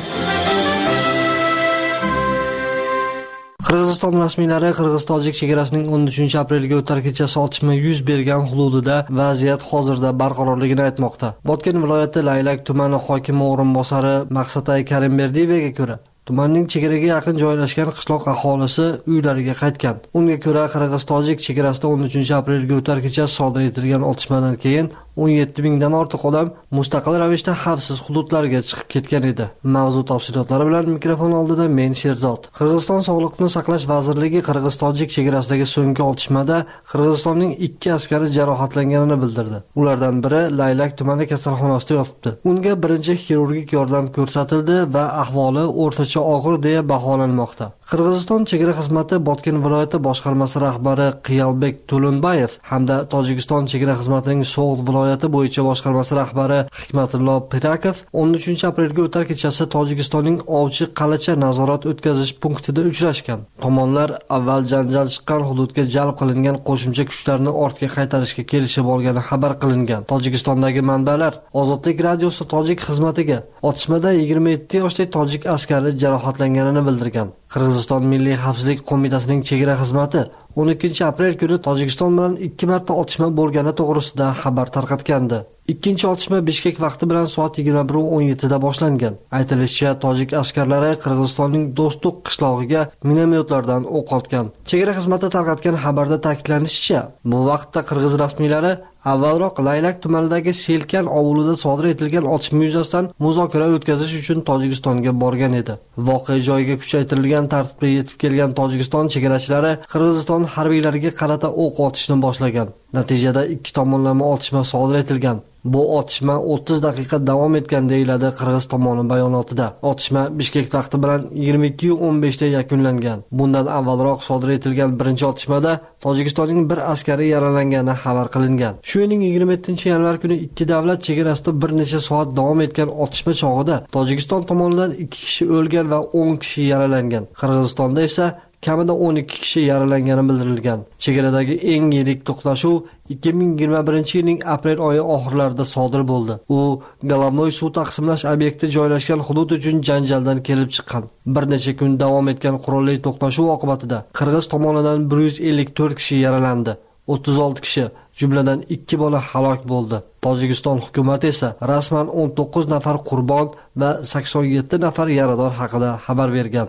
Qirg'iziston rasmiylari Qirg'iz-Tojik chegarasining 13-aprelga o'tar kechasi otishma yuz bergan hududida vaziyat hozirda barqarorligini aytmoqda. Botken viloyati Laylak tumani hokimi o'rinbosari Maqsatay Karimberdiyevaga ko'ra, tumanning chegaraga yaqin joylashgan qishloq aholisi uylariga qaytgan. Unga ko'ra, Qirg'iz-Tojik chegarasida 13-aprelga o'tar kechasi sodir etilgan otishmadan keyin 17 mingdan ortiq odam mustaqil ravishda xavfsiz hududlarga chiqib ketgan edi. Mavzu tafsilotlari bilan mikrofon oldida men Sherzod. Qirg'iziston Sog'liqni saqlash vazirligi Qirg'iz-Tojik chegarasidagi so'nggi otishmada Qirg'izistonning 2 askari jarohatlanganini bildirdi. Ulardan biri Laylak tumani kasalxonasida yotibdi. Unga birinchi xirurgik yordam ko'rsatildi va ahvoli o'rtacha og'ir deya baholanmoqda. Qirg'iziston chegara xizmati Botken viloyati boshqarmasi rahbari Qiyalbek To'lunbayev hamda Tojikiston chegara xizmatining So'g'd viloyati bo'yicha boshqarmasi rahbari Hikmatullo Pirakov 13-aprelga o'tar kechasi Tojikistonning Ovchi Qalacha nazorat o'tkazish punktida uchrashgan. Tomonlar avval janjal chiqqan hududga jalb qilingan qo'shimcha kuchlarni ortga qaytarishga kelishib olgani xabar qilingan. Tojikistondagi manbalar Ozodlik radiosi tojik xizmatiga otishmada 27 yoshli tojik askari jarohatlanganini bildirgan. Qirg'iziston Milliy xavfsizlik qo'mitasining chegara xizmati 12-aprel kuni Tojikiston bilan 2 marta otishma bo'lgani to'g'risida xabar tarqatgandi. Ikkinchi otishma Bishkek vaqti bilan soat 21:17 da boshlangan. Aytilishicha, tojik askarlari Qirg'izistonning Do'stlik qishlog'iga minomyotlardan o'q otgan. Chegara xizmati tarqatgan xabarda ta'kidlanishicha, bu vaqtda Qirg'iz rasmiylari avvalroq Laylak tumanidagi Selkan ovulida sodir etilgan otishma yuzasidan muzokara o'tkazish uchun Tojikistonga borgan edi. Voqea joyiga kuchaytirilgan tartibda yetib kelgan Tojikiston chegarachilari Qirg'iziston harbiylariga qarata o'q otishni boshlagan. Natijada ikki tomonlama otishma sodir etilgan. Bu otishma 30 daqiqa davom etgan deyiladi Qirg'iz tomoni bayonotida. Otishma Bishkek vaqti bilan 22:15 da yakunlangan. Bundan avvalroq sodir etilgan birinchi otishmada Tojikistonning bir askari yaralangani xabar qilingan. Shu yilning 27-yanvar kuni ikki davlat chegarasida bir necha soat davom etgan otishma chog'ida Tojikiston tomonidan 2 kishi o'lgan va 10 kishi yaralangan. Qirg'izistonda esa kamida 12 kishi yaralangani bildirilgan. Chegaradagi eng yirik to'qnashuv 2021-yilning aprel oyi oxirlarida sodir bo'ldi. U Galovnoy suv taqsimlash obyekti joylashgan hudud uchun janjaldan kelib chiqqan. Bir necha kun davom etgan qurolli to'qnashuv oqibatida Qirg'iz tomonidan 154 kishi yaralandi. 36 kishi, jumladan 2 bola halok bo'ldi. Tojikiston hukumati esa rasman 19 nafar qurbon va 87 nafar yarador haqida xabar bergan.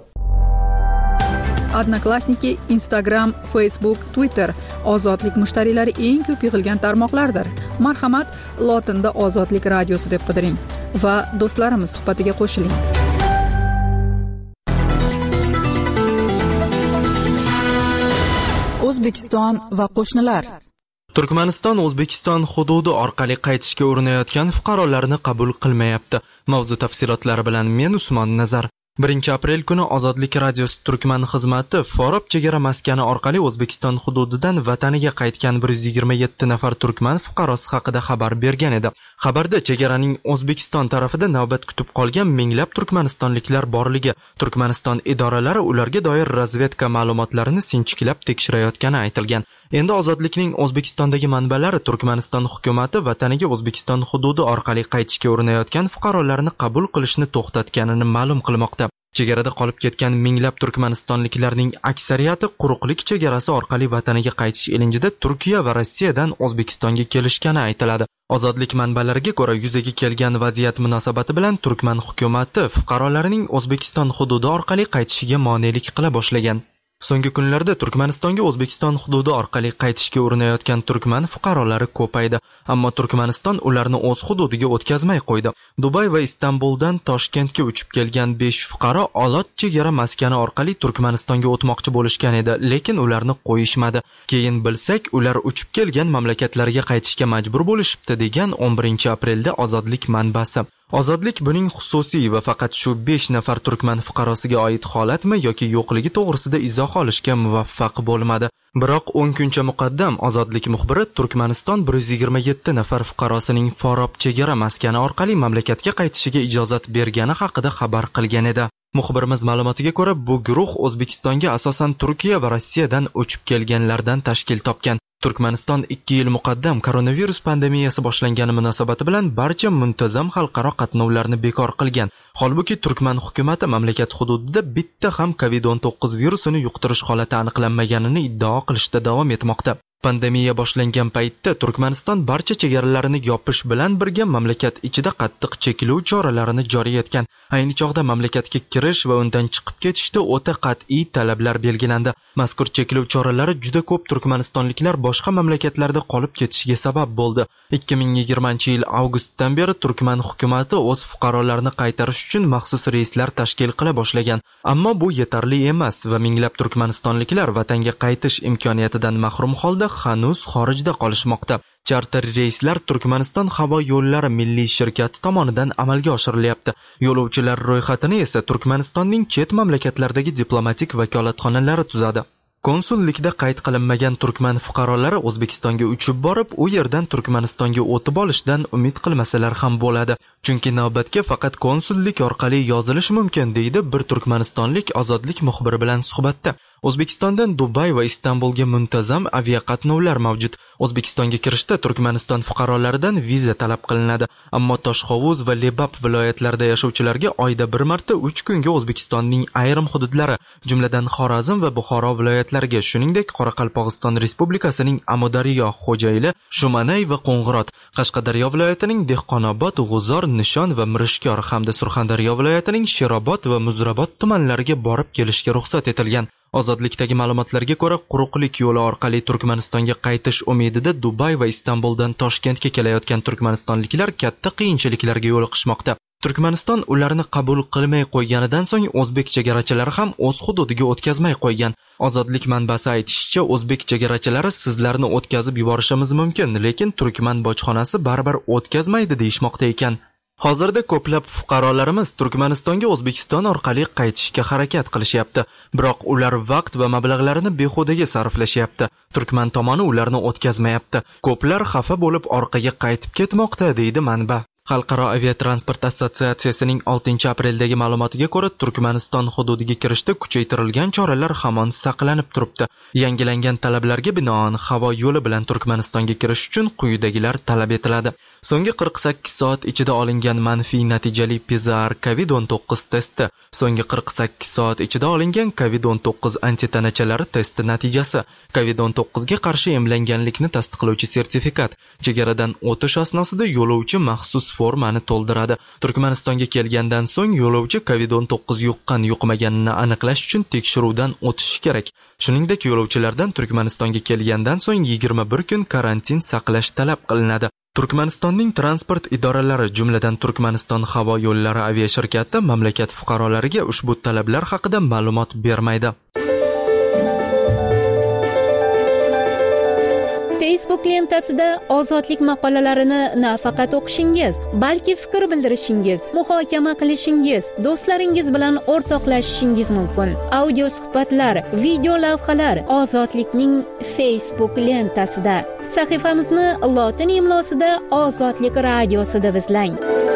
Odnoklassniki, Instagram, Facebook, Twitter Ozodlik mushtariylari eng ko'p yig'ilgan tarmoqlardir. Marhamat, lotinda Ozodlik radiosi deb qidiring va do'stlarimiz suhbatiga qo'shiling. O'zbekiston va qo'shnilar. Turkmaniston O'zbekiston hududi orqali qaytishga urinayotgan fuqarolarni qabul qilmayapti. Mavzu tafsilotlari bilan men Usmon Nazar. 1 aprel kuni Ozodlik radiosi Turkman xizmati Forob chegara maskani orqali O'zbekiston hududidan vataniga qaytgan 127 nafar turkman fuqarosi haqida xabar bergan edi. Xabarda chegaraning O'zbekiston tarafida navbat kutib qolgan minglab turkmanistonliklar borligi, Turkmaniston idoralari ularga doir razvedka ma'lumotlarini sinchiklab tekshirayotgani aytilgan. Endi Ozodlikning O'zbekistondagi manbalari Turkmaniston hukumatı vataniga O'zbekiston hududi orqali qaytishga urinayotgan fuqarolarni qabul qilishni to'xtatganini ma'lum qilmoqda. Chegarada qolib ketgan minglab turkmanistonliklarning aksariyati quruqlik chegarasi orqali vataniga qaytish ilinjida Turkiya va Rossiyadan O'zbekistonga kelishgani aytiladi. Ozodlik manbalariga ko'ra yuzaga kelgan vaziyat munosabati bilan Turkman hukumatı fuqarolarining O'zbekiston hududi orqali qaytishiga monelik qila boshlagan. So'nggi kunlarda Turkmanistonga O'zbekiston hududi orqali qaytishga urinayotgan turkman fuqarolari ko'paydi, ammo Turkmaniston ularni o'z hududiga o'tkazmay qo'ydi. Dubay va Istanbuldan Toshkentga uchib kelgan 5 fuqaro Olot chegara maskani orqali Turkmanistonga o'tmoqchi bo'lishgan edi, lekin ularni qo'yishmadi. Keyin bilsak, ular uchib kelgan mamlakatlariga qaytishga majbur bo'lishibdi degan 11 aprelda Ozodlik manbasi. Ozodlik buning xususiy va faqat shu 5 nafar turkman fuqarosiga oid holatmi yoki yo'qligi to'g'risida izoh olishga muvaffaq bo'lmadi. Biroq 10 kuncha muqaddam Ozodlik muxbiri Turkmaniston 127 nafar fuqarosining Forob chegara maskani orqali mamlakatga qaytishiga ijozat bergani haqida xabar qilgan edi. Muxbirimiz ma'lumotiga ko'ra, bu guruh O'zbekistonga asosan Turkiya va Rossiyadan uchib kelganlardan tashkil topgan. Turkmaniston 2 yil muqaddam koronavirus pandemiyasi boshlangani munosabati bilan barcha muntazam xalqaro qatnovlarni bekor qilgan. Holbuki Turkman hukumatı mamlakat hududida bitta ham COVID-19 virusini yuqtirish holati aniqlanmaganini iddao qilishda davom etmoqda. Pandemiya boshlangan paytda Turkmaniston barcha chegaralarini yopish bilan birga mamlakat ichida qattiq cheklov choralarini joriy etgan. Ayni chog'da mamlakatga kirish va undan chiqib ketishda o'ta qat'iy talablar belgilandi. Mazkur cheklov choralari juda ko'p turkmanistonliklar boshqa mamlakatlarda qolib ketishiga sabab bo'ldi. 2020-yil avgustdan beri Turkman hukumatı o'z fuqarolarini qaytarish uchun maxsus reyslar tashkil qila boshlagan. Ammo bu yetarli emas va minglab turkmanistonliklar vatanga qaytish imkoniyatidan mahrum holda hanuz xorijda qolishmoqda. Charter reyslar Turkmaniston havo yo'llari milliy shirkati tomonidan amalga oshirilyapti. Yo'lovchilar ro'yxatini esa Turkmanistonning chet mamlakatlardagi diplomatik vakolatxonalari tuzadi. Konsullikda qayd qilinmagan turkman fuqarolari O'zbekistonga uchib borib, u yerdan Turkmanistonga o'tib olishdan umid qilmasalar ham bo'ladi. Chunki navbatga faqat konsullik orqali yozilish mumkin, deydi bir turkmanistonlik Ozodlik muxbiri bilan suhbatda. O'zbekistondan Dubay va Istanbulga muntazam aviaqatnovlar mavjud. O'zbekistonga kirishda Turkmaniston fuqarolaridan viza talab qilinadi, ammo Toshqovuz va Lebap viloyatlarida yashovchilarga oyda bir marta 3 kunga O'zbekistonning ayrim hududlari, jumladan Xorazm va Buxoro viloyatlariga, shuningdek Qoraqalpog'iston Respublikasining Amudaryo, Xo'jayli, Shumanay va Qo'ng'irot, Qashqadaryo viloyatining Dehqonobod, G'uzor, Nishon va Mirishkor hamda Surxondaryo viloyatining Sherobod va Muzrabot tumanlariga borib kelishga ruxsat etilgan. Ozodlikdagi ma'lumotlarga ko'ra, quruqlik yo'li orqali Turkmanistonga qaytish umidida Dubay va Istanbuldan Toshkentga kelayotgan turkmanistonliklar katta qiyinchiliklarga yo'liqishmoqda. Turkmaniston ularni qabul qilmay qo'yganidan so'ng o'zbek chegarachilari ham o'z hududiga o'tkazmay qo'ygan. Ozodlik manbasi aytishicha, o'zbek chegarachilari sizlarni o'tkazib yuborishimiz mumkin, lekin turkman bojxonasi baribir o'tkazmaydi deyishmoqda ekan. Hozirda ko'plab fuqarolarimiz Turkmanistonga O'zbekiston orqali qaytishga harakat qilishyapti, biroq ular vaqt va mablag'larini behudaga sarflashyapti. Turkman tomoni ularni o'tkazmayapti. Ko'plar xafa bo'lib orqaga qaytib ketmoqda, deydi manba. Xalqaro aviatransport assotsiatsiyasining 6 apreldagi ma'lumotiga ko'ra, Turkmaniston hududiga kirishda kuchaytirilgan choralar hamon saqlanib turibdi. Yangilangan talablarga binoan havo yo'li bilan Turkmanistonga kirish uchun quyidagilar talab etiladi. So'nggi 48 soat ichida olingan manfiy natijali PCR COVID-19 testi, so'nggi 48 soat ichida olingan COVID-19 antitanachalar testi natijasi, COVID-19 ga qarshi emlanganlikni tasdiqlovchi sertifikat, chegaradan o'tish asnosida yo'lovchi maxsus formani to'ldiradi. Turkmanistonga kelgandan so'ng yo'lovchi COVID-19 yuqqan-yuqmaganini aniqlash uchun tekshiruvdan o'tishi kerak. Shuningdek, yo'lovchilardan Turkmanistonga kelgandan so'ng 21 kun karantin saqlash talab qilinadi. Turkmanistonning transport idoralari, jumladan Turkmaniston havo yo'llari aviashirkati mamlakat fuqarolariga ushbu talablar haqida ma'lumot bermaydi. Facebook lentasida ozodlik maqolalarini nafaqat o'qishingiz, balki fikr bildirishingiz, muhokama qilishingiz, do'stlaringiz bilan o'rtoqlashishingiz mumkin. Audio suhbatlar, video lavhalar ozodlikning Facebook lentasida. Sahifamizni lotin imlosida Ozodlik radiosida izlang.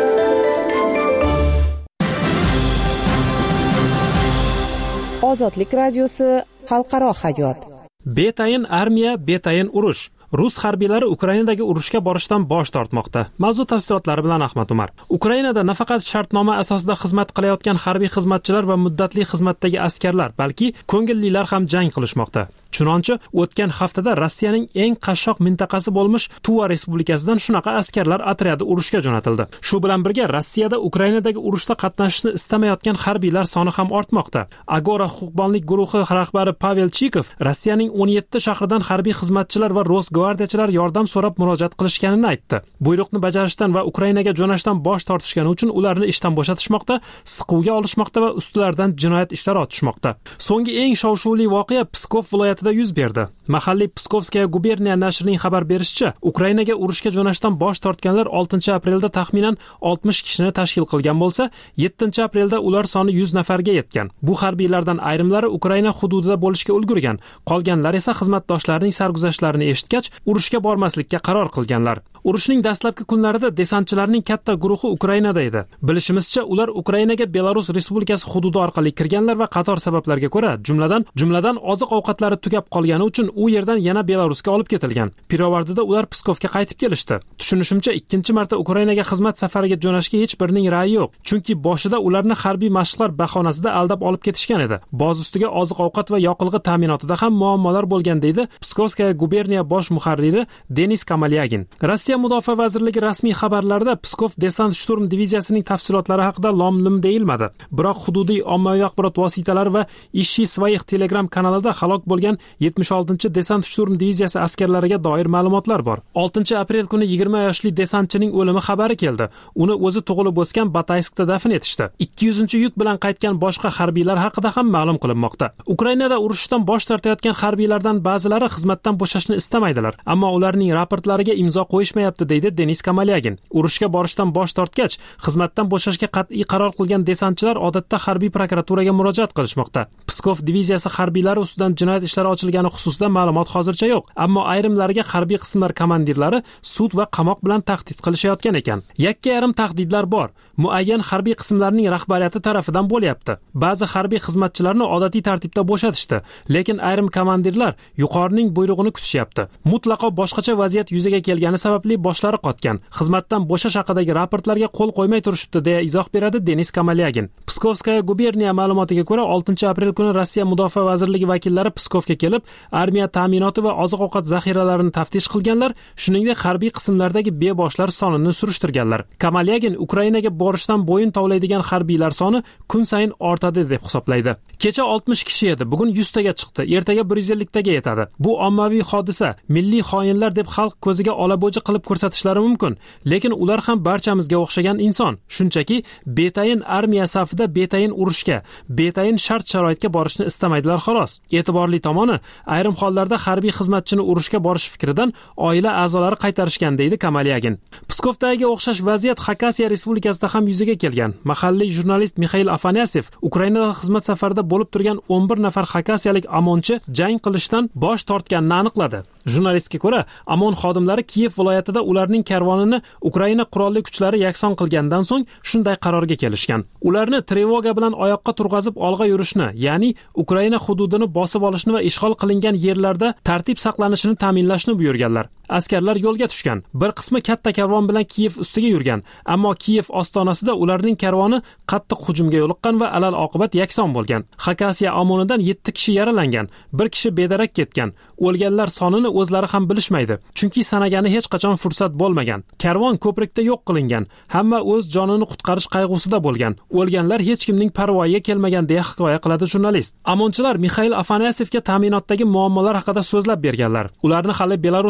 Ozodlik radiosi xalqaro hayot. Betayin armiya, betayin urush. Rus harbiylari Ukrainadagi urushga borishdan bosh tortmoqda. Mavzu tafsilotlari bilan Ahmad Umar. Ukrainada nafaqat shartnoma asosida xizmat qilayotgan harbiy xizmatchilar va muddatli xizmatdagi askarlar, balki ko'ngillilar ham jang qilishmoqda. Chunonchi o'tgan haftada Rossiyaning eng qashshoq mintaqasi bo'lmish Tuva respublikasidan shunaqa askarlar otryadi urushga jo'natildi. Shu bilan birga Rossiyada Ukrainadagi urushda qatnashishni istamayotgan harbiylar soni ham ortmoqda. Agora huquqbonlik guruhi rahbari Pavel Chikov Rossiyaning 17 shahridan harbiy xizmatchilar va Rosgvardiyachilar yordam so'rab murojaat qilishganini aytdi. Buyruqni bajarishdan va Ukrainaga jo'nashdan bosh tortishgani uchun ularni ishdan bo'shatishmoqda, siquvga olishmoqda va ustilaridan jinoyat ishlari ochishmoqda. So'nggi eng shov-shuvli voqea Pskov viloyatida yuz berdi. Mahalliy Pskovskaya guberniya nashrining xabar berishicha, Ukrainaga urushga jo'nashdan bosh tortganlar 6-aprelda taxminan 60 kishini tashkil qilgan bo'lsa, 7-aprelda ular soni 100 nafarga yetgan. Bu harbiylardan ayrimlari Ukraina hududida bo'lishga ulgurgan, qolganlar esa xizmatdoshlarining sarguzashtlarini eshitgach, urushga bormaslikka qaror qilganlar. Urushning dastlabki kunlarida desantchilarning katta guruhi Ukrainada edi. Bilishimizcha, ular Ukrainaga Belarus Respublikasi hududi orqali kirganlar va qator sabablarga ko'ra, jumladan oziq-ovqatlari tugab qolgani uchun u yerdan yana Belarusga olib ketilgan. Pirovardida ular Pskovga qaytib kelishdi. Tushunishimcha, ikkinchi marta Ukrainaga xizmat safariga jo'nashga hech birining ra'yi yo'q. Chunki boshida ularni harbiy mashqlar bahonasida aldab olib ketishgan edi. Boz ustiga oziq-ovqat va yoqilg'i ta'minotida ham muammolar bo'lgan deydi Pskovskaya guberniya bosh muharriri Denis Kamalyagin. Rossiya mudofaa vazirligi rasmiy xabarlarida Pskov desant shturm diviziyasining tafsilotlari haqida lom-lim deyilmadi. Biroq hududiy ommaviy axborot vositalari va Ishi Svayix Telegram kanalida halok bo'lgan 76-desant shturm diviziyasi askarlariga doir ma'lumotlar bor. 6-aprel kuni 20 yoshli desantchining o'limi xabari keldi. Uni o'zi tug'ilib o'sgan Batayskda dafn etishdi. 200-yuk bilan qaytgan boshqa harbiylar haqida ham ma'lum qilinmoqda. Ukrainada urushdan bosh tortayotgan harbiylardan ba'zilari xizmatdan bo'shashni istamaydilar, ammo ularning raportlariga imzo qo'yishmayapti, deydi Denis Kamalyagin. Urushga borishdan bosh tortgach, xizmatdan bo'shashga qat'iy qaror qilgan desantchilar odatda harbiy prokuraturaga murojaat qilishmoqda. Pskov diviziyasi harbiylari ustidan jinoyat ishlari ochilgani xususida ma'lumot hozircha yo'q, ammo ayrimlariga harbiy qismlar komandirlari sud va qamoq bilan tahdid qilishayotgan ekan. Yakka-yarim tahdidlar bor. Muayyan harbiy qismlarning rahbariyati tarafidan bo'lyapti. Ba'zi harbiy xizmatchilarni odatiy tartibda bo'shatishdi, lekin ayrim komandirlar yuqorining buyrug'ini kutishyapti. Mutlaqo boshqacha vaziyat yuzaga kelgani sababli boshlari qotgan. Xizmatdan bo'shash haqidagi raportlarga qo'l qo'ymay turishibdi, deya izoh beradi Denis Kamalyagin. Pskovskaya guberniya ma'lumotiga ko'ra, 6-aprel kuni Rossiya mudofaa vazirligi vakillari Pskovga kelib, armiya ta'minoti va oziq-ovqat zaxiralarini taftish qilganlar, shuningdek harbiy qismlardagi beboshlar sonini surishtirganlar. Kamalyagin Ukrainaga borishdan bo'yin tovlaydigan harbiylar soni kun sayin ortadi deb hisoblaydi. Kecha 60 kishi edi, bugun 100 taga chiqdi, ertaga 150 taga yetadi. Bu ommaviy hodisa, milliy xoinlar deb xalq ko'ziga olabo'ji qilib ko'rsatishlari mumkin, lekin ular ham barchamizga o'xshagan inson. Shunchaki betayin armiya safida betayin urushga, betayin shart-sharoitga borishni istamaydilar xolos. E'tiborli tomoni, ayrim hollarda harbiy xizmatchini urushga borish fikridan oila a'zolari qaytarishgan, deydi Kamalyagin. Pskovdagi o'xshash vaziyat Xakasiya respublikasida ham yuzaga kelgan. Mahalliy jurnalist Mikhail Afanasyev Ukrainada xizmat safarida bo'lib turgan 11 nafar xakasiyalik amonchi jang qilishdan bosh tortganini aniqladi. Jurnalistga ko'ra, amon xodimlari Kiyev viloyatida ularning karvonini Ukraina qurolli kuchlari yakson qilgandan so'ng shunday qarorga kelishgan. Ularni trevoga bilan oyoqqa turg'azib olg'a yurishni, ya'ni Ukraina hududini bosib olishni va ishg'ol qilingan yerlarda tartib saqlanishini ta'minlashni buyurganlar. Askarlar yo'lga tushgan. Bir qismi katta karvon bilan Kiyev ustiga yurgan, ammo Kiyev ostonasida ularning karvoni qattiq hujumga yo'liqqan va alal oqibat yakson bo'lgan. Xakasiya omonidan 7 kishi yaralangan, 1 kishi bedarak ketgan. O'lganlar sonini o'zlari ham bilishmaydi, chunki sanagani hech qachon fursat bo'lmagan. Karvon ko'prikda yo'q qilingan, hamma o'z jonini qutqarish qayg'usida bo'lgan. O'lganlar hech kimning parvoyiga kelmagan, deya hikoya qiladi jurnalist. Amonchilar Mikhail Afanasyevga ta'minotdagi muammolar haqida so'zlab berganlar. Ularni hali Belarus Respublikasi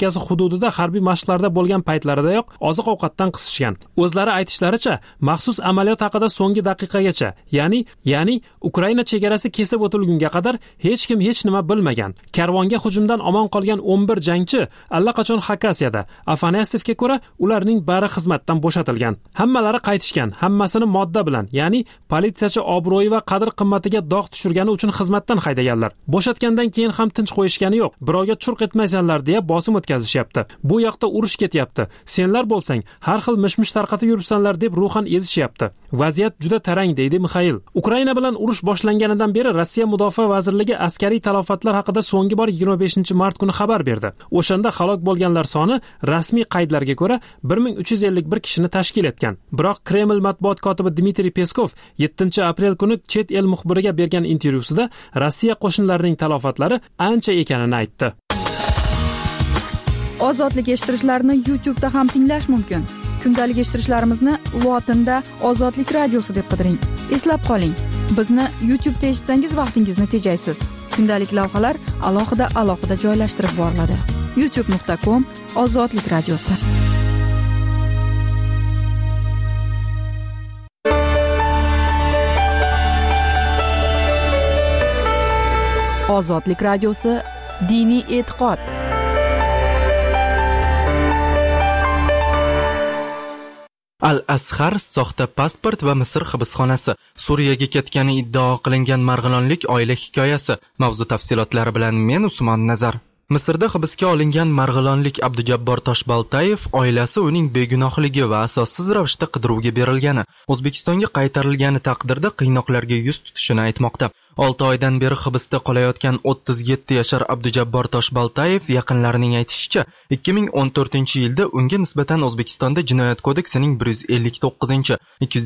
respublikasi hududida harbiy mashqlarda bo'lgan paytlaridayoq oziq-ovqatdan qisishgan. O'zlari aytishlaricha, maxsus amaliyot haqida so'nggi daqiqagacha, ya'ni Ukraina chegarasi kesib o'tilgunga qadar hech kim hech nima bilmagan. Karvonga hujumdan omon qolgan 11 jangchi allaqachon Xakasiyada. Afanasiyevga ko'ra, ularning bari xizmatdan bo'shatilgan. Hammalari qaytishgan, hammasini modda bilan, ya'ni politsiyachi obro'yi va qadr-qimmatiga dog' tushirgani uchun xizmatdan haydaganlar. Bo'shatgandan keyin ham tinch qo'yishgani yo'q. Birovga churq etmaysanlar deya bosim o'tkazishyapti. Bu yoqda urush ketyapti. Senlar bo'lsang, har xil mishmish tarqatib yuribsanlar deb ruhan ezishyapti. Vaziyat juda tarang, deydi Mixail. Ukraina bilan urush boshlanganidan beri Rossiya Mudofaa vazirligi askariy talofatlar haqida so'nggi bor 25-mart kuni xabar berdi. O'shanda halok bo'lganlar soni rasmiy qaydlarga ko'ra 1351 kishini tashkil etgan. Biroq Kreml matbuot kotibi Dmitriy Peskov 7-aprel kuni chet el muxbiriga bergan intervyusida Rossiya qo'shinlarining talofatlari ancha ekanini aytdi. Ozodlik eshittirishlarni YouTube'da ham tinglash mumkin. Kundalik eshittirishlarimizni lotinda Ozodlik radiosi deb qidiring. Eslab qoling, bizni YouTube'da eshitsangiz vaqtingizni tejaysiz. Kundalik lavhalar alohida joylashtirib boriladi. youtube.com/Ozodlik radiosi. Ozodlik radiosi diniy e'tiqod. Al-Azhar soxta pasport va Misr hibsxonasi, Suriyaga ketgani iddao qilingan marg'ilonlik oila hikoyasi. Mavzu tafsilotlari bilan men Usmon Nazar. Misrda hibsga olingan marg'ilonlik Abdujabbor Toshbaltayev oilasi uning begunohligi va asossiz ravishda qidiruvga berilgani, O'zbekistonga qaytarilgani taqdirda qiynoqlarga yuz tutishini aytmoqda. 6 oydan beri hibsda qolayotgan 37 yashar Abdujabbor Toshbaltayev yaqinlarining aytishicha, 2014-yilda unga nisbatan O'zbekistonda Jinoyat kodeksining 159,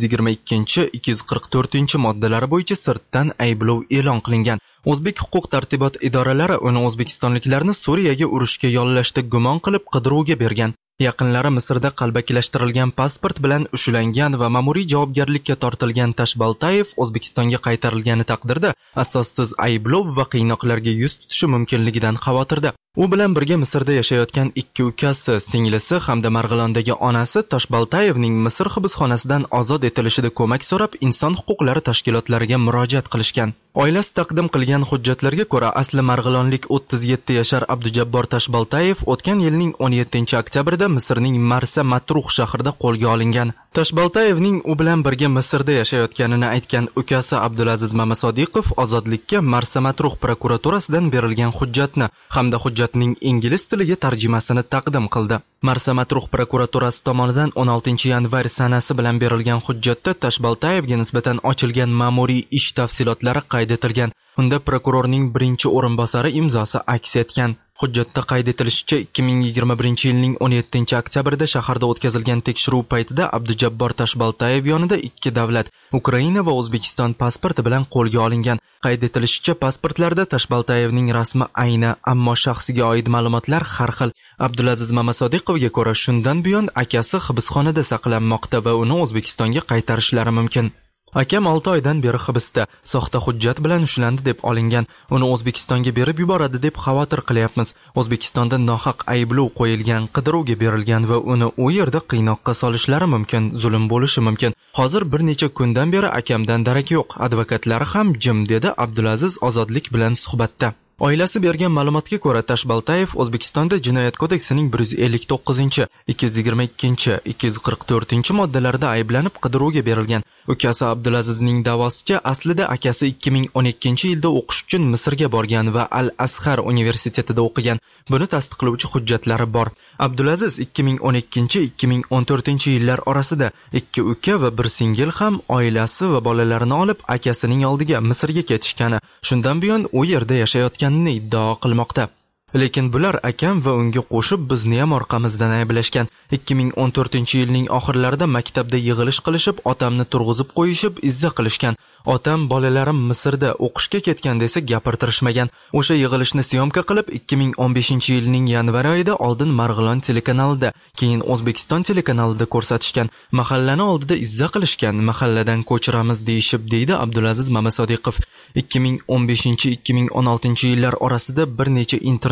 222, 244 moddalari bo'yicha sirtdan ayblov e'lon qilingan. O'zbek huquq tartibot idoralari uni o'zbekistonliklarni Suriyaga urushga yollashda gumon qilib qidiruvga bergan. Yaqinlari Misrda qalbakilashtirilgan pasport bilan ushlangan va ma'muriy javobgarlikka tortilgan Toshbaltayev O'zbekistonga qaytarilgani taqdirda asossiz ayblov va qiynoqlarga yuz tutishi mumkinligidan xavotirda. U bilan birga Misrda yashayotgan 2 ukasi, singlisi hamda Marg'ilondagi onasi Toshbaltayevning Misr hibsxonasidan ozod etilishida ko'mak so'rab inson huquqlari tashkilotlariga murojaat qilishgan. Oilasi taqdim qilgan hujjatlarga ko'ra, asli marg'ilonlik 37 yashar Abdujabbor Toshbaltayev o'tgan yilning 17-oktyabrida Misrning Marsa Matruh shahrida qo'lga olingan. Toshbaltayevning u bilan birga Misrda yashayotganini aytgan ukasi Abdulaziz Mamasodiqov ozodlikka Marsa Matruh prokuraturasidan berilgan hujjatni hamda hujjatning ingliz tiliga tarjimasini taqdim qildi. Marsa Matruh prokuraturasi tomonidan 16-yanvar sanasi bilan berilgan hujjatda Toshbaltayevga nisbatan ochilgan ma'muriy ish tafsilotlari qayd etilgan. Unda prokurorning birinchi o'rinbosari imzosi aks etgan. Hujjatda qayd etilishicha, 2021-yilning 17-oktyabrida shaharda o'tkazilgan tekshiruv paytida Abdujabbor Toshbaltayev yonida 2 davlat, Ukraina va O'zbekiston pasporti bilan qo'lga olingan. Qayd etilishicha, pasportlarda Toshbaltayevning rasmi ayni, ammo shaxsiga oid ma'lumotlar har xil. Abdulaziz Mamasodiqovga ko'ra, shundan buyon akasi hibsxonada saqlanmoqda va uni O'zbekistonga qaytarishlari mumkin. Akam 6 oydan beri hibsda, soxta hujjat bilan ushlandi deb olingan. Uni O'zbekistonga berib yuboradi deb xavotir qilyapmiz. O'zbekistonda nohaq ayblov qo'yilgan, qidiruvga berilgan va uni u yerda qiynoqqa solishlari mumkin, zulm bo'lishi mumkin. Hozir bir necha kundan beri akamdan darak yo'q, advokatlari ham jim, dedi Abdulaziz ozodlik bilan suhbatda. Oilasi bergan ma'lumotga ko'ra, Toshbaltayev O'zbekistonda Jinoyat kodeksining 159, 222, 244 moddalarida ayblanib qidiruvga berilgan. Ukasi Abdulazizning da'vosicha, aslida akasi 2012-yilda o'qish uchun Misrga borgan va Al-Azhar universitetida o'qigan. Buni tasdiqlovchi hujjatlari bor. Abdulaziz 2012-2014-yillar orasida 2 uka va 1 singil ham oilasi va bolalarini olib akasining oldiga Misrga ketishgani, shundan buyon u yerda yashayotganini iddao qilmoqda. Lekin bular akam va unga qo'shib bizni ham orqamizdan ayblashgan. 2014-yilning oxirlarida maktabda yig'ilish qilishib, otamni turg'izib qo'yishib, izza qilishgan. Otam bolalarim Misrda o'qishga ketgan desa gapirtirishmagan. O'sha yig'ilishni syomka qilib 2015-yilning yanvar oyida oldin Marg'ilon telekanalida, keyin O'zbekiston telekanalida ko'rsatishgan. Mahallani oldida izza qilishgan, mahalladan ko'chiramiz deyishib, deydi Abdulaziz Mamasodiqov. 2015-2016 yillar orasida bir necha internet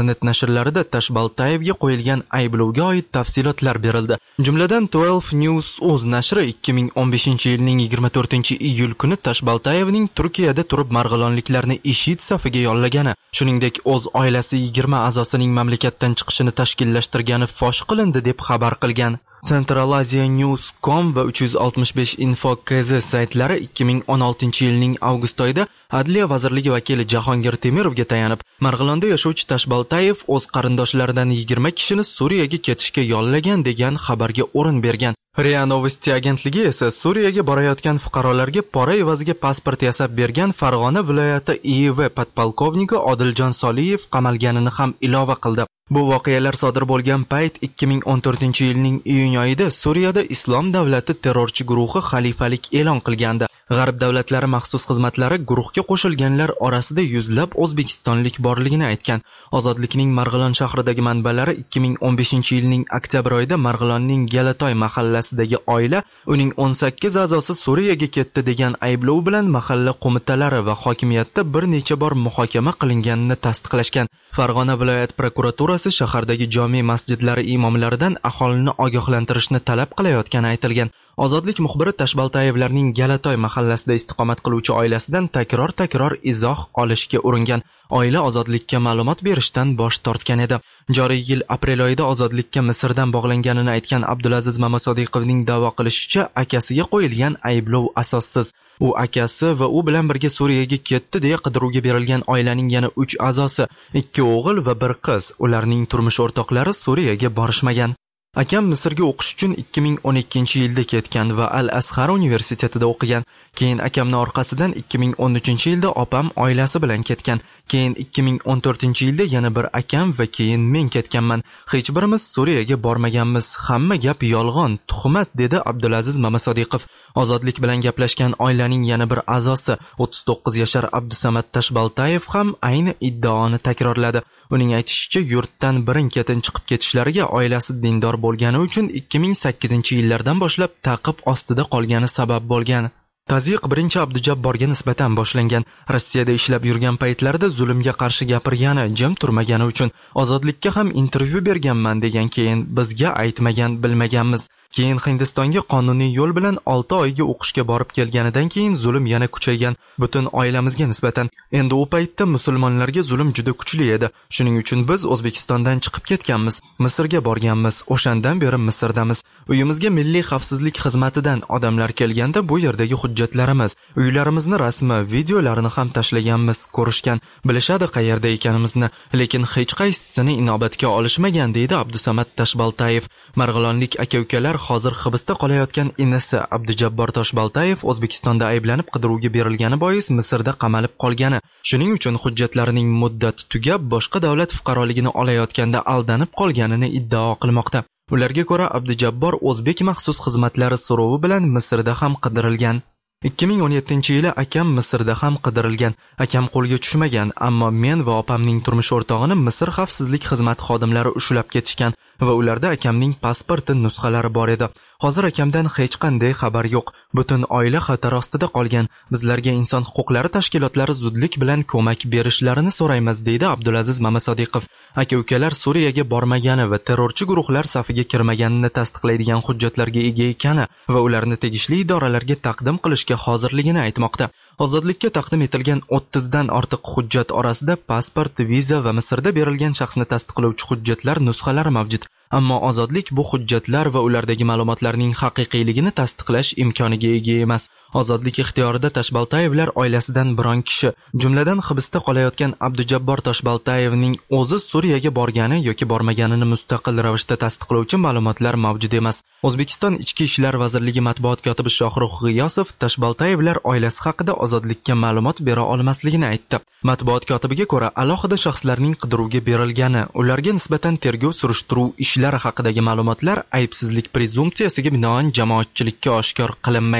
Internet nashrlarida Tashbaltayevga qo'yilgan ayblovga oid tafsilotlar berildi. Jumladan 12 News o'z nashri 2015-yilning 24-iyul kuni Tashbaltayevning Turkiyada turib marg'ilonliklarni IShID safiga yollagani, shuningdek o'z oilasi 20 a'zosining mamlakatdan chiqishini tashkillashtirgani fosh qilindi deb xabar qilgan. Central Asia News.com va 365 Info.kz saytlari 2016-yilning avgust oyida Adliya vazirligi vakili Jahongir Temirovga tayanib, Marg'ilonda yashovchi Tashbaltayev o'z qarindoshlaridan 20 kishini Suriyaga ketishga yollagan degan xabarga o'rin bergan. RIA Novosti agentligi esa Suriyaga borayotgan fuqarolarga pora evaziga pasport yasab bergan Farg'ona viloyati IIV podpolkovniki Odiljon Soliyev qamalganini ham ilova qildi. Bu voqealar sodir bo'lgan payt 2014-yilning iyun oyida Suriyada Islom davlati terrorchi guruhi xalifalik e'lon qilgandi. G'arb davlatlari maxsus xizmatlari guruhga qo'shilganlar orasida yuzlab o'zbekistonlik borligini aytgan. Ozodlikning Marg'ilon shahridagi manbalari 2015-yilning oktyabr oyida Marg'ilonning Galatoy mahallasidagi oila uning 18 a'zosi Suriyaga ketdi degan ayblov bilan mahalla qo'mitalari va hokimiyatda bir necha bor muhokama qilinganini tasdiqlashgan. Farg'ona viloyat prokuraturasi shahardagi jome masjidlari imomlaridan aholini ogohlantirishni talab qilayotgani aytilgan. Ozodlik muxbiri Tashbaltayevlarning Galatoy mahallasida istiqomat qiluvchi oilasidan takror izoh olishga uringan. Oila ozodlikka ma'lumot berishdan bosh tortgan edi. Joriy yil aprel oyida ozodlikka Misrdan bog'langanini aytgan Abdulaziz Mamasodiqovning da'vo qilishicha, akasiga qo'yilgan ayblov asossiz. U akasi va u bilan birga Suriyaga ketdi deya qidiruvga berilgan oilaning yana 3 a'zosi, 2 o'g'il va 1 qiz. Ularning turmush o'rtoqlari Suriyaga borishmagan. Akam Misrga o'qish uchun 2012-yilda ketgan va Al-Azhar universitetida o'qigan. Keyin akamning orqasidan 2013-yilda opam oilasi bilan ketgan. Keyin 2014-yilda yana bir akam va keyin men ketganman. Hech birimiz Suriyaga bormaganmiz. Hamma gap yolg'on, tuhmat, dedi Abdulaziz Mamasodiqov. Ozodlik bilan gaplashgan oilaning yana bir a'zosi, 39 yashar Abdusamad Tashbaltayev ham ayni iddaoni takrorladi. Uning aytishicha, yurtdan birin-ketin chiqib ketishlariga oilasi dindor bo'lgani uchun 2008-yillardan boshlab ta'qib ostida qolgani sabab bo'lgan. Tazyiq birinchi Abdujabborga nisbatan boshlangan. Rossiyada ishlab yurgan paytlarida zulmga qarshi gapirgani, jim turmagani uchun ozodlikka ham intervyu berganman degan, keyin bizga aytmagan, bilmaganmiz. Keyin Hindistonga qonuniy yo'l bilan 6 oyga o'qishga borib kelganidan keyin zulm yana kuchaygan, butun oilamizga nisbatan. Endi u paytda musulmonlarga zulm juda kuchli edi. Shuning uchun biz O'zbekistondan chiqib ketganmiz, Misrga borganmiz. O'shandan beri Misrdamiz. Uyimizga milliy xavfsizlik xizmatidan odamlar kelganda bu yerdagi hujjatlarimiz, uylarimizni rasmi, videolarini ham tashlaganmiz, ko'rishgan, bilishadi qayerda ekanimizni, lekin hech qaysisini inobatga olishmagan, deydi Abdusamad Tashbaltayev. Marg'ilonlik aka-ukalar hozir hibsda qolayotgan inisi Abdujabbor Tashbaltayev O'zbekistonda ayblanib qidiruvga berilgani bois Misrda qamalib qolgani. Shuning uchun hujjatlarining muddati tugab, boshqa davlat fuqaroligini olayotganda aldanib qolganini iddao qilmoqda. Ularga ko'ra, Abdujabbor o'zbek maxsus xizmatlari so'rovi bilan Misrda ham qidirilgan. 2017-yili akam Misrda ham qidirilgan. Akam qo'lga tushmagan, ammo men va opamning turmush o'rtog'ini Misr xavfsizlik xizmati xodimlari ushlab ketishgan va ularda akamning pasporti nusxalari bor edi. Hozir akamdan hech qanday xabar yo'q. Butun oila xatar ostida qolgan. Bizlarga inson huquqlari tashkilotlari zudlik bilan ko'mak berishlarini so'raymiz, deydi Abdulaziz Mamasodiqov. Aka-ukalar Suriyaga bormagani va terrorchi guruhlar safiga kirmaganini tasdiqlaydigan hujjatlarga ega ekani va ularni tegishli idoralarga taqdim qilishga hozirligini aytmoqda. Ozodlikka taqdim etilgan 30 dan ortiq hujjat orasida pasport, viza va Misrda berilgan shaxsni tasdiqlovchi hujjatlar nusxalari mavjud. Ammo ozodlik bu hujjatlar va ulardagi ma'lumotlarning haqiqiyligini tasdiqlash imkoniga ega emas. Ozodlik ixtiyorida Tashbaltayevlar oilasidan biron kishi, jumladan hibsda qolayotgan Abdujabbor Tashbaltayevning o'zi Suriyaga borgani yoki bormaganini mustaqil ravishda tasdiqlovchi ma'lumotlar mavjud emas. O'zbekiston Ichki ishlar vazirligi matbuot kotibi Shohrux G'iyosov Tashbaltayevlar oilasi haqida ozodlikka ma'lumot bera olmasligini aytdi. Matbuot kotibiga ko'ra, alohida shaxslarning qidiruvga berilgani, ularga nisbatan tergov surishtiruv ishlari haqidagi ma'lumotlar aybsizlik prezumpsiyasiga binoan jamoatchilikka oshkor qilinmaydi.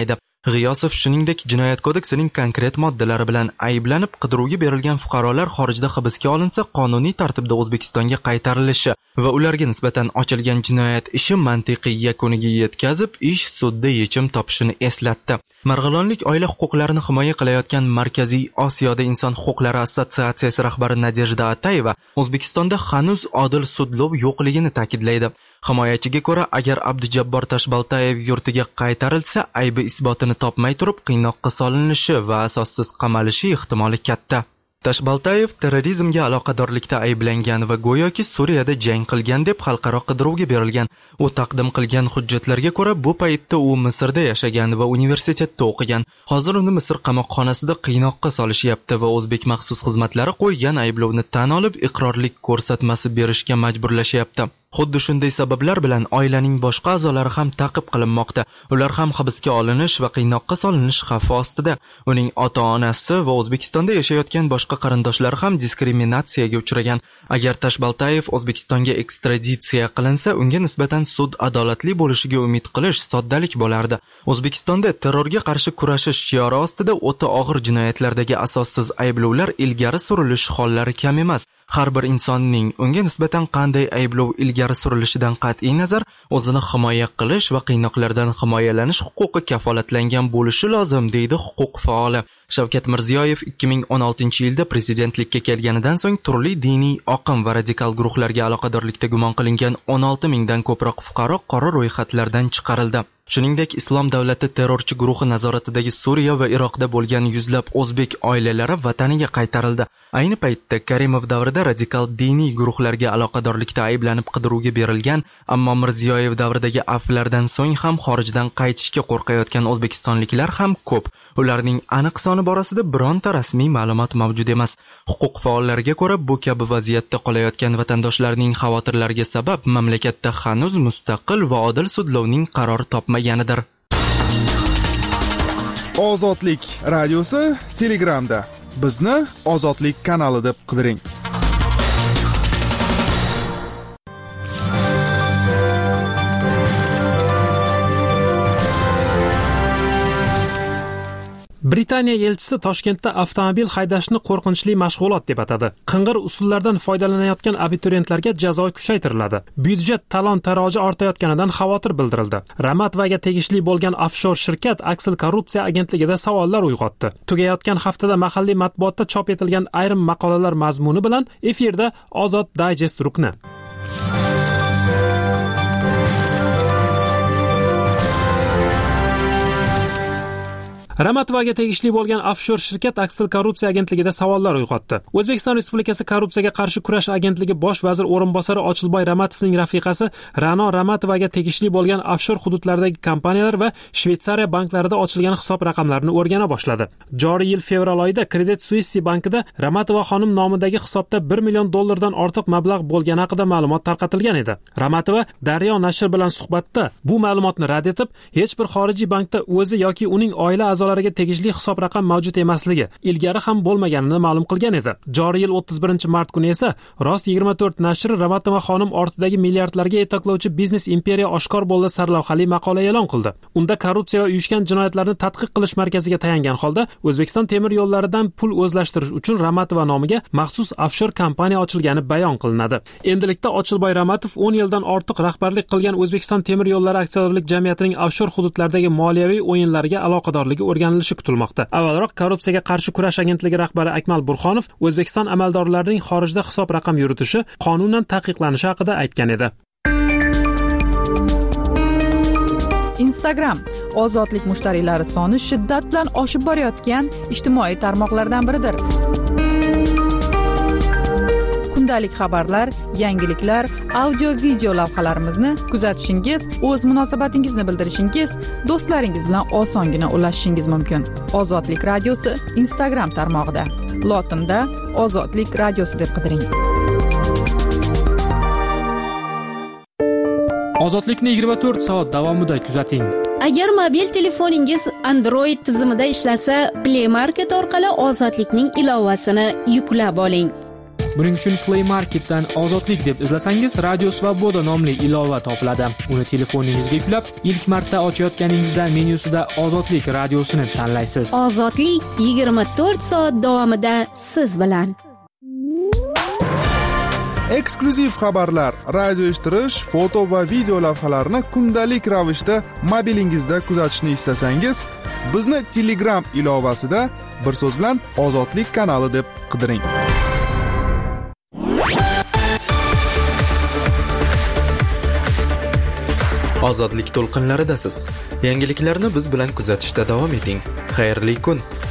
G'iyosov shuningdek Jinoyat kodeksining konkret moddalari bilan ayblanib qidiruvga berilgan fuqarolar xorijda hibsga olinsa qonuniy tartibda O'zbekistonga qaytarilishi va ularga nisbatan ochilgan jinoyat ishi mantiqiy yakuniga yetkazib, ish sudda yechim topishini eslatdi. Marg'ilonlik oila huquqlarini himoya qilayotgan Markaziy Osiyoda inson huquqlari assotsiatsiyasi rahbari Nadejda Atayeva O'zbekistonda hanuz odil sudlov yo'qligini ta'kidlaydi. Himoyachiga ko'ra, agar Abdujabbor Tashbaltayev yurtiga qaytarilsa, aybi isbotini topmay turib qiynoqqa solinishi va asossiz qamalishi ehtimoli katta. Tashbaltayev terrorizmga aloqadorlikda ayblangan va go'yoki Suriyada jang qilgan deb xalqaro qidiruvga berilgan. U taqdim qilgan hujjatlarga ko'ra, bu paytda u Misrda yashagan va universitetda o'qigan. Hozir uni Misr qamoqxonasida qiynoqqa solishyapti va o'zbek maxsus xizmatlari qo'ygan ayblovni tan olib, iqrorlik ko'rsatmasi berishga majburlashyapti. Xuddi shunday sabablar bilan oilaning boshqa a'zolari ham ta'qib qilinmoqda. Ular ham hibsga olinish va qiynoqqa solinish xavfi ostida. Uning ota-onasi va O'zbekistonda yashayotgan boshqa qarindoshlari ham diskriminatsiyaga uchragan. Agar Tashbaltayev O'zbekistonga ekstraditsiya qilinsa, unga nisbatan sud adolatli bo'lishiga umid qilish soddalik bo'lardi. O'zbekistonda terrorga qarshi kurashish shiori ostida o'ta og'ir jinoyatlardagi asossiz ayblovlar ilgari surilish hollari kam emas. Har bir insonning unga nisbatan qanday ayblov ilgari surilishidan qat'iy nazar o'zini himoya qilish va qiynoqlardan himoyalanish huquqi kafolatlangan bo'lishi lozim, deydi huquq faoli. Shavkat Mirziyoyev 2016-yilda prezidentlikka kelganidan so'ng turli diniy oqim va radikal guruhlarga aloqadorlikda gumon qilingan 16 mingdan ko'proq fuqaro qora ro'yxatlardan chiqarildi. Shuningdek, Islom davlati terrorchi guruhi nazoratidagi Suriya va Iroqda bo'lgan yuzlab o'zbek oilalari vataniga qaytarildi. Ayni paytda Karimov davrida radikal diniy guruhlarga aloqadorlikda ayblanib qidiruvga berilgan, ammo Mirziyoyev davridagi afvlardan so'ng ham xorijdan qaytishga qo'rqayotgan o'zbekistonliklar ham ko'p. Ularning aniq soni borasida bironta rasmiy ma'lumot mavjud emas. Huquq faollariga ko'ra, bu kabi vaziyatda qolayotgan vatandoshlarning xavotirlariga sabab mamlakatda hanuz mustaqil va odil sudlovning qaror topmaganidir. Ozodlik radiosi Telegramda. Bizni Ozodlik kanali deb qidiring. Britaniya elchisi Toshkentda avtomobil haydashni qo'rqinchli mashg'ulot deb atadi. Qing'ir usullardan foydalanayotgan abituriyentlarga jazo kuchaytiriladi. Byudjet talon-taroji ortayotganidan xavotir bildirildi. Ramatvaga tegishli bo'lgan offshor shirkat Aksil korrupsiya agentligida savollar uyg'otdi. Tugayotgan haftada mahalliy matbuotda chop etilgan ayrim maqolalar mazmuni bilan efirda Ozod Digest rukni. Ramatvaga tegishli bo'lgan offshor shirkat Aksil korrupsiya agentligida savollar uyg'otdi. O'zbekiston Respublikasi korrupsiyaga qarshi kurash agentligi bosh vazir o'rinbosari Ochilboy Ramatovning rafiqasi Ra'no Ramatovaga tegishli bo'lgan offshor hududlardagi kompaniyalar va Shveysariya banklarida ochilgan hisob raqamlarini o'rgana boshladi. Joriy yil fevral oyida Credit Suisse bankida Ramatova xonim nomidagi hisobda $1 million ortiq mablag' bo'lgani haqida ma'lumot tarqatilgan edi. Ramatova Daryo nashri bilan suhbatda bu ma'lumotni rad etib, hech bir xorijiy bankda o'zi yoki uning oila a'zolariga tegishli hisob raqam mavjud emasligi, ilgari ham bo'lmaganini ma'lum qilgan edi. Joriy yil 31-mart kuni esa Rost 24 nashri Ramatova xonim ortidagi milliardlarga yetaklovchi biznes imperiya oshkor bo'ldi sarlavhali maqola e'lon qildi. Unda korrupsiya va uyushgan jinoyatlarni tadqiq qilish markaziga tayangan holda O'zbekiston temir yo'llaridan pul o'zlashtirish uchun Ramatova nomiga maxsus offshor kompaniya ochilgani bayon qilinadi. Endilikda Ochilboy Ramatov 10 yildan ortiq rahbarlik qilgan O'zbekiston temir yo'llari aksiyadorlik jamiyatining offshor hududlardagi moliyaviy o'yinlariga aloqadorligi o'rganilishi kutilmoqda. Avvalroq korrupsiyaga qarshi kurash agentligi rahbari Akmal Burxonov O'zbekiston amaldorlarining xorijda hisob raqam yuritishi qonunan taqiqlanishi haqida aytgan edi. Instagram ozodlik mushtariylari soni shiddat bilan oshib borayotgan ijtimoiy tarmoqlardan biridir. Kundalik xabarlar, yangiliklar, audio-video lavhalarimizni kuzatishingiz, o'z munosabatingizni bildirishingiz, do'stlaringiz bilan osongina ulashishingiz mumkin. Ozodlik radiosi Instagram tarmog'ida. Lotinda Ozodlik radiosi deb qidiring. Ozodlikni 24 soat davomida kuzating. Agar mobil telefoningiz Android tizimida ishlasa, Play Market orqali Ozodlikning ilovasini yuklab oling. Buning uchun Play Marketdan Ozodlik deb izlasangiz, Radio Svoboda nomli ilova topiladi. Uni telefoningizga yuklab, ilk marta ochayotganingizda menyusida Ozodlik radiosini tanlaysiz. Ozodlik 24 soat davomida siz bilan. Eksklyuziv xabarlar, radio eshittirish, foto va video lavhalarni kundalik ravishda mobilingizda kuzatishni istasangiz, bizni Telegram ilovasida bir so'z bilan Ozodlik kanali deb qidiring. Ozodlik to'lqinlaridasiz. Yangiliklarni biz bilan kuzatishda davom eting. Xayrli kun.